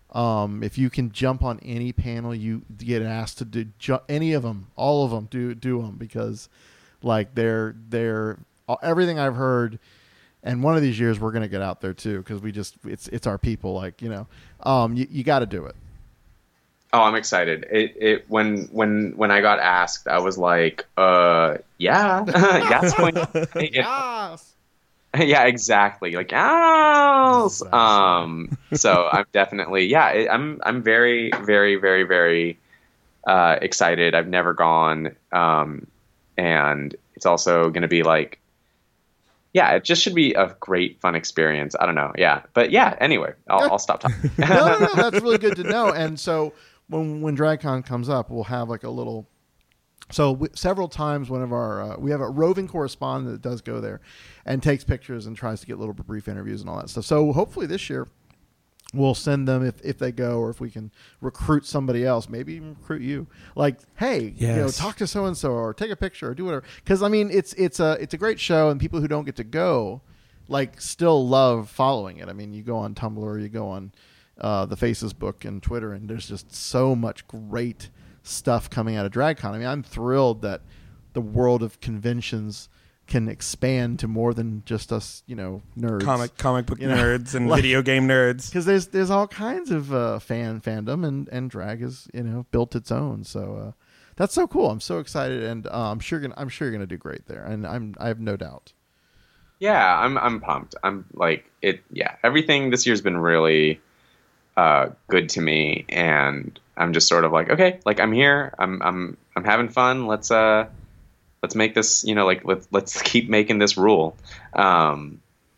Um, if you can jump on any panel, you get asked to do ju- any of them, all of them, do do them because like they're they're everything I've heard. And one of these years we're going to get out there too because we just it's it's our people. Like you know, um, you, you got to do it. Oh, I'm excited. It it when when when I got asked, I was like, uh, yeah, that's going. Yes. Yeah, exactly. Like, yes. Um. So I'm definitely yeah. It, I'm I'm very very very very uh, excited. I've never gone. Um, and it's also going to be like. Yeah, it just should be a great, fun experience. I don't know. Yeah. But yeah, anyway, I'll, I'll stop talking. no, no, no. That's really good to know. And so when when DragCon comes up, we'll have like a little. So we, several times, one of our uh, we have a roving correspondent that does go there, and takes pictures and tries to get little brief interviews and all that stuff. So hopefully this year. We'll send them if, if they go, or if we can recruit somebody else, maybe even recruit you. Like, hey, you know, Yes. talk to so and so, or take a picture, or do whatever. Because I mean, it's it's a it's a great show, and people who don't get to go, like, still love following it. I mean, you go on Tumblr, you go on uh, the Faces book and Twitter, and there's just so much great stuff coming out of DragCon. I mean, I'm thrilled that the world of conventions can expand to more than just us, you know, nerds, Comic comic book You know, nerds and like- video game nerds. because there's there's all kinds of uh, fan fandom, and and drag is, you know, built its own. So uh, that's so cool. I'm so excited, and uh, I'm sure gonna, I'm sure you're gonna do great there, and I'm I have no doubt. Yeah, I'm I'm pumped. I'm like it. Yeah, everything this year's been really uh, good to me, and I'm just sort of like, okay, like I'm here. I'm I'm I'm having fun. Let's uh let's make this. You know, like let's let's keep making this rule. Um,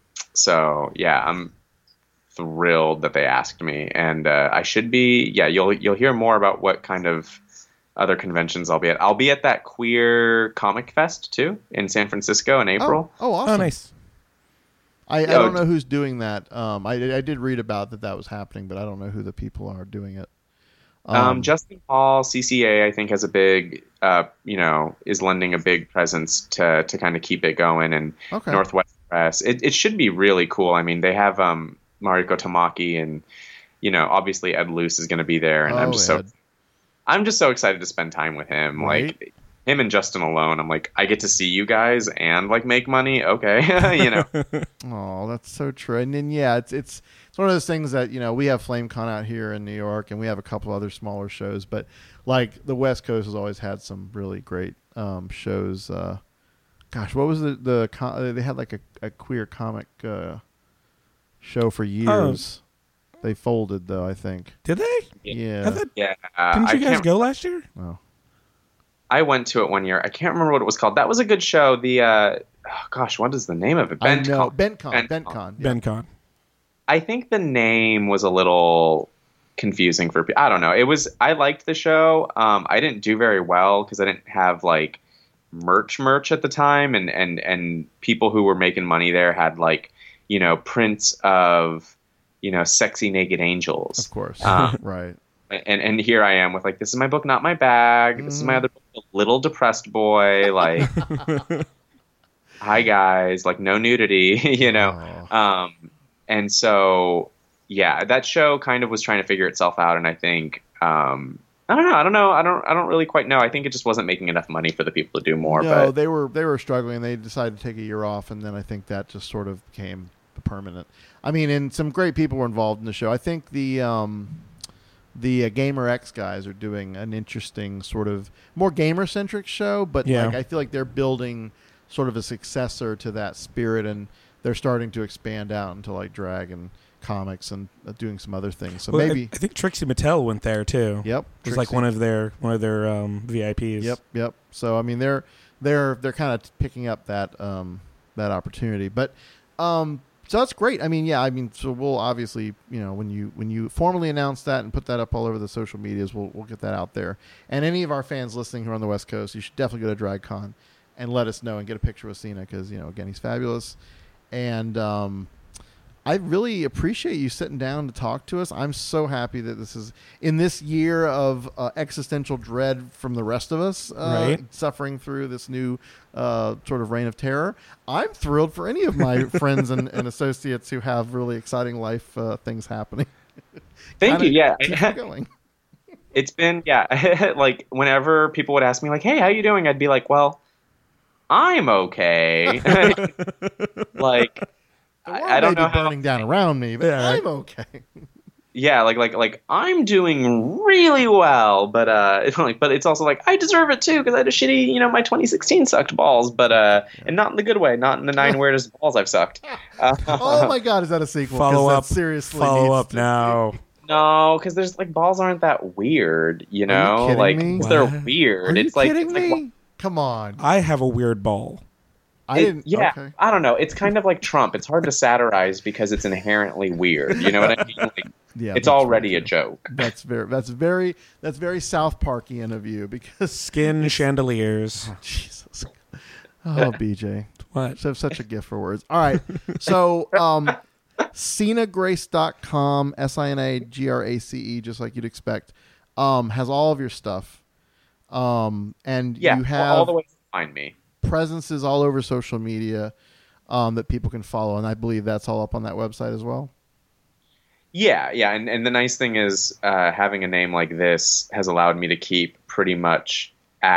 so yeah, I'm thrilled that they asked me, and uh, I should be. Yeah, you'll you'll hear more about what kind of other conventions I'll be at. I'll be at that Queer Comic Fest too in San Francisco in April. Oh, oh, awesome. Oh, nice. I, I Yeah, don't it- know who's doing that. Um, I, I did read about that that was happening, but I don't know who the people are doing it. Um, Justin Hall, C C A, I think has a big, uh, you know, is lending a big presence to to kind of keep it going, and Okay. Northwest Press. It it should be really cool. I mean, they have um, Mariko Tamaki, and you know, obviously Ed Luce is going to be there, and I'm Oh, just Ed. so I'm just so excited to spend time with him. Right. Like him and Justin alone, I'm like, I get to see you guys and like make money. Okay, you know. Oh, that's so true. And then yeah, it's it's it's one of those things that, you know, we have FlameCon out here in New York, and we have a couple other smaller shows, but like the West Coast has always had some really great um, shows. Uh, gosh, what was the the con- they had like a, a queer comic uh, show for years. They folded though, I think. Did they? Yeah. I thought- Yeah. Uh, Didn't I you guys can't- go last year? Oh. I went to it one year. I can't remember what it was called. That was a good show. The uh, oh, gosh, what is the name of it? I know. BentCon. BentCon. BentCon. BentCon. Yeah. BenCon. I think the name was a little confusing for people. I don't know. It was. I liked the show. Um, I didn't do very well because I didn't have like merch merch at the time, and and and people who were making money there had like, you know, prints of, you know, sexy naked angels. Of course. Um, Right. And and here I am with like, this is my book, not my bag. This is my other book, The Little Depressed Boy. Like, hi guys, like no nudity, you know. Oh. Um, and so yeah, that show kind of was trying to figure itself out, and I think um, I don't know, I don't know, I don't, I don't really quite know. I think it just wasn't making enough money for the people to do more. No, but they were they were struggling. They decided to take a year off, and then I think that just sort of became permanent. I mean, and some great people were involved in the show. I think the um, the uh, Gamer X guys are doing an interesting sort of more gamer centric show, but Yeah. like I feel like they're building sort of a successor to that spirit, and they're starting to expand out into like drag and comics and uh, doing some other things. So Well, I- maybe, I, think Trixie Mattel went there too. yep, It was like Trixie. one of their one of their um, V I Ps. Yep, yep. So I mean, they're they're they're kind of picking up that um, that opportunity, but um, so that's great. I mean, yeah, I mean, so we'll obviously, you know, when you when you formally announce that and put that up all over the social medias, we'll we'll get that out there. And any of our fans listening who are on the West Coast, you should definitely go to DragCon and let us know and get a picture with Cena, because, you know, again, he's fabulous. And um, I really appreciate you sitting down to talk to us. I'm so happy that this is in this year of uh, existential dread from the rest of us, uh, Right. suffering through this new uh, sort of reign of terror. I'm thrilled for any of my friends and, and associates who have really exciting life uh, things happening. thank Kinda you. Yeah. keeps me going. It's been, yeah, like whenever people would ask me like, hey, how you doing? I'd be like, well, I'm okay. Like, The I, world I don't may know be how, burning down around me, but Yeah, right. I'm okay. yeah, like, like, like I'm doing really well, but, uh, it's like, but it's also like, I deserve it too, because I had a shitty, you know, my twenty sixteen sucked balls, but, uh, and not in the good way, not in the nine weirdest balls I've sucked. Uh, Oh my God, is that a sequel? 'Cause Follow that up. Seriously, Follow needs up to- now. No, because there's like balls aren't that weird, you Are you know? kidding like me? they're What? weird. Are you it's like, kidding it's like, me? Come on. I have a weird ball. I It- didn't. yeah, Okay. I don't know. It's kind of like Trump. It's hard to satirize because it's inherently weird. You know what I mean? Like, Yeah, it's that's already very a true. joke. That's very. That's very. That's very South Parkian of you, because Skin chandeliers. Jesus. Oh, B J, What? so such a gift for words. All right, so um, Sina Grace dot com, S I N A G R A C E, just like you'd expect, um, has all of your stuff, um, and Yeah, you well, have all the ways to find me. presences all over social media um, that people can follow, and I believe that's all up on that website as well. Yeah, yeah, and, and the nice thing is uh, having a name like this has allowed me to keep pretty much at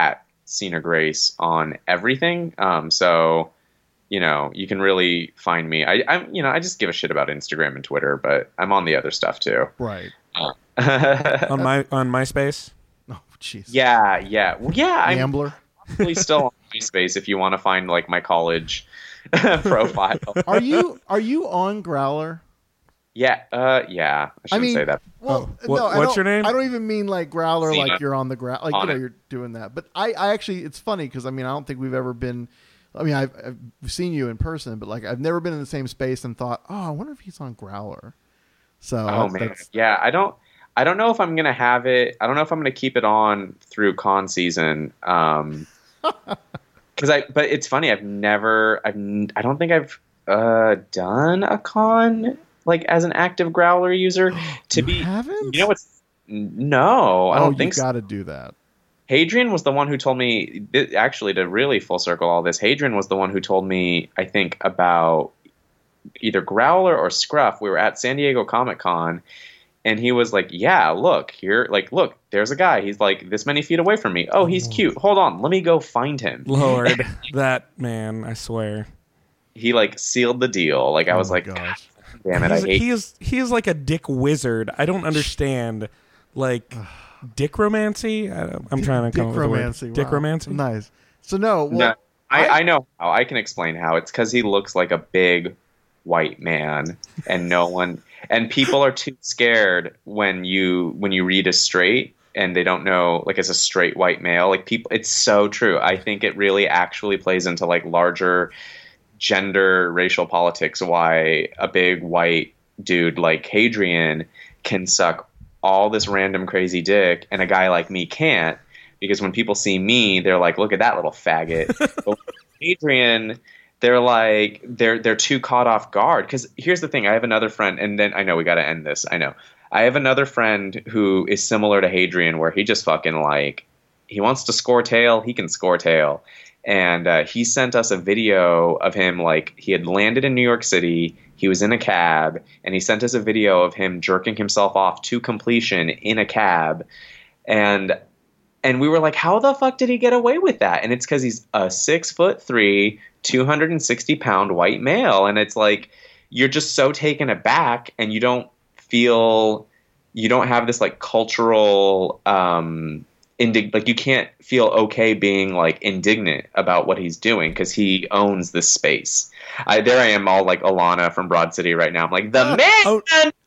Cena Grace on everything. Um, so, you know, you can really find me. I, I'm, you know, I just give a shit about Instagram and Twitter, but I'm on the other stuff too. Right. Uh, on my on MySpace. Oh, jeez. Yeah, yeah, well, yeah. I'm Gambler. probably still on MySpace if you want to find like my college profile. Are you are you on Growler? Yeah, uh, yeah. I shouldn't I mean, say that. Well, Oh, what- no, I what's don't- your name? I don't even mean like Growler, Cena. like you're on the ground, like On you know it. you're doing that. But I, I actually, it's funny because I mean I don't think we've ever been. I mean I've, I've seen you in person, but like I've never been in the same space and thought, oh, I wonder if he's on Growler. So Oh that's- man, that's- yeah. I don't. I don't know if I'm gonna have it. I don't know if I'm gonna keep it on through con season. Um, because I. But it's funny. I've never. I've. n- I don't think I've uh done a con like as an active Growler user. To You be. haven't? You know what's? No, I oh, don't you think so. got to do that. Hadrian was the one who told me, th- actually, to really full circle all this, Hadrian was the one who told me, I think, about either Growler or Scruff. We were at San Diego Comic Con, and he was like, yeah, look, here, like, look, there's a guy. He's like this many feet away from me. Oh, he's cute. Hold on. Let me go find him. Lord, that man, I swear. He, like, sealed the deal. Like, I Oh was my like, gosh. damn it, I He's, hate he is he is like a dick wizard. I don't understand, like, dick romancy. I don't, I'm trying to Dick come up with a word. romancy. Dick wow. romancy. Nice. So no, well, No, I, I- I know how. I can explain how. It's because he looks like a big white man, and no one, and people are too scared when you when you read a straight, and they don't know, like, as a straight white male. Like, people, it's so true. I think it really actually plays into like larger gender racial politics. Why a big white dude like Hadrian can suck all this random crazy dick, and a guy like me can't. Because when people see me, they're like, "Look at that little faggot." But Adrian, they're like, they're they're too caught off guard. Because here's the thing: I have another friend, and then I know we got to end this. I know I have another friend who is similar to Hadrian, where he just fucking like he wants to score tail, he can score tail, and uh, he sent us a video of him like he had landed in New York City. He was in a cab, and he sent us a video of him jerking himself off to completion in a cab, and. And we were like, how the fuck did he get away with that? And it's because he's a six foot three, two hundred sixty pound white male. And it's like, you're just so taken aback, and you don't feel, you don't have this like cultural, um, indig- like you can't feel okay being like indignant about what he's doing because he owns this space. I, there I am all like Alana from Broad City right now. I'm like, the man! Oh.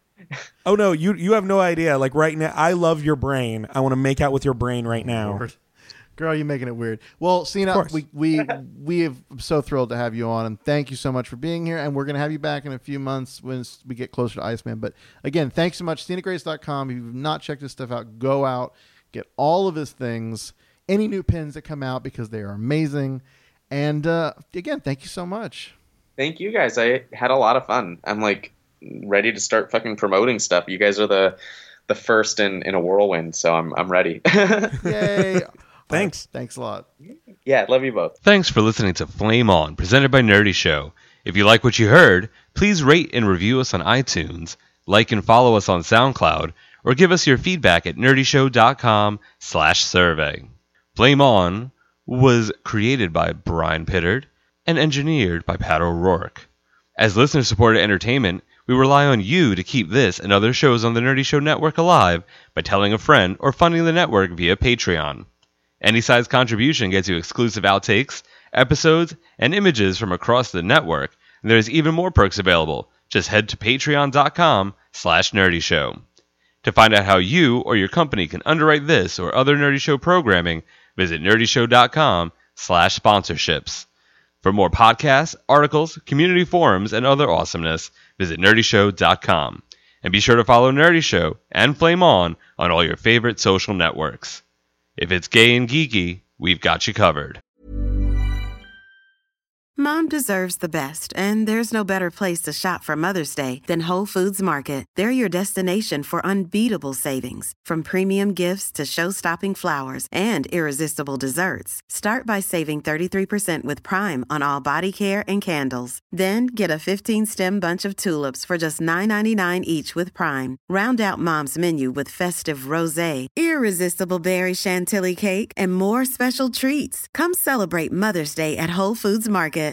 Oh no, you you have no idea. Like right now, I love your brain. I want to make out with your brain right now. Lord. Girl, you're making it weird. Well, Cena, course. we we we have I'm so thrilled to have you on, and thank you so much for being here. And we're going to have you back in a few months when we get closer to Iceman. But again, thanks so much. Cena Grace dot com. If you've not checked his stuff out, go out, get all of his things, any new pins that come out, because they are amazing. And uh, again, thank you so much. Thank you guys. I had a lot of fun. I'm like ready to start fucking promoting stuff. You guys are the the first in, in a whirlwind, so I'm I'm ready. Yay. Thanks. Right, thanks a lot. Yeah, love you both. Thanks for listening to Flame On, presented by Nerdy Show. If you like what you heard, please rate and review us on iTunes, like and follow us on SoundCloud, or give us your feedback at nerdyshow.com slash survey. Flame On was created by Brian Pittard and engineered by Pat O'Rourke. As listener-supported entertainment, we rely on you to keep this and other shows on the Nerdy Show Network alive by telling a friend or funding the network via Patreon. Any size contribution gets you exclusive outtakes, episodes, and images from across the network, and there's even more perks available. Just head to patreon.com slash nerdyshow. To find out how you or your company can underwrite this or other Nerdy Show programming, visit nerdyshow.com slash sponsorships. For more podcasts, articles, community forums, and other awesomeness, visit nerdyshow dot com. And be sure to follow Nerdy Show and Flame On on all your favorite social networks. If it's gay and geeky, we've got you covered. Mom deserves the best, and there's no better place to shop for Mother's Day than Whole Foods Market. They're your destination for unbeatable savings, from premium gifts to show-stopping flowers and irresistible desserts. Start by saving thirty-three percent with Prime on all body care and candles. Then get a fifteen-stem bunch of tulips for just nine ninety-nine each with Prime. Round out Mom's menu with festive rosé, irresistible berry chantilly cake, and more special treats. Come celebrate Mother's Day at Whole Foods Market.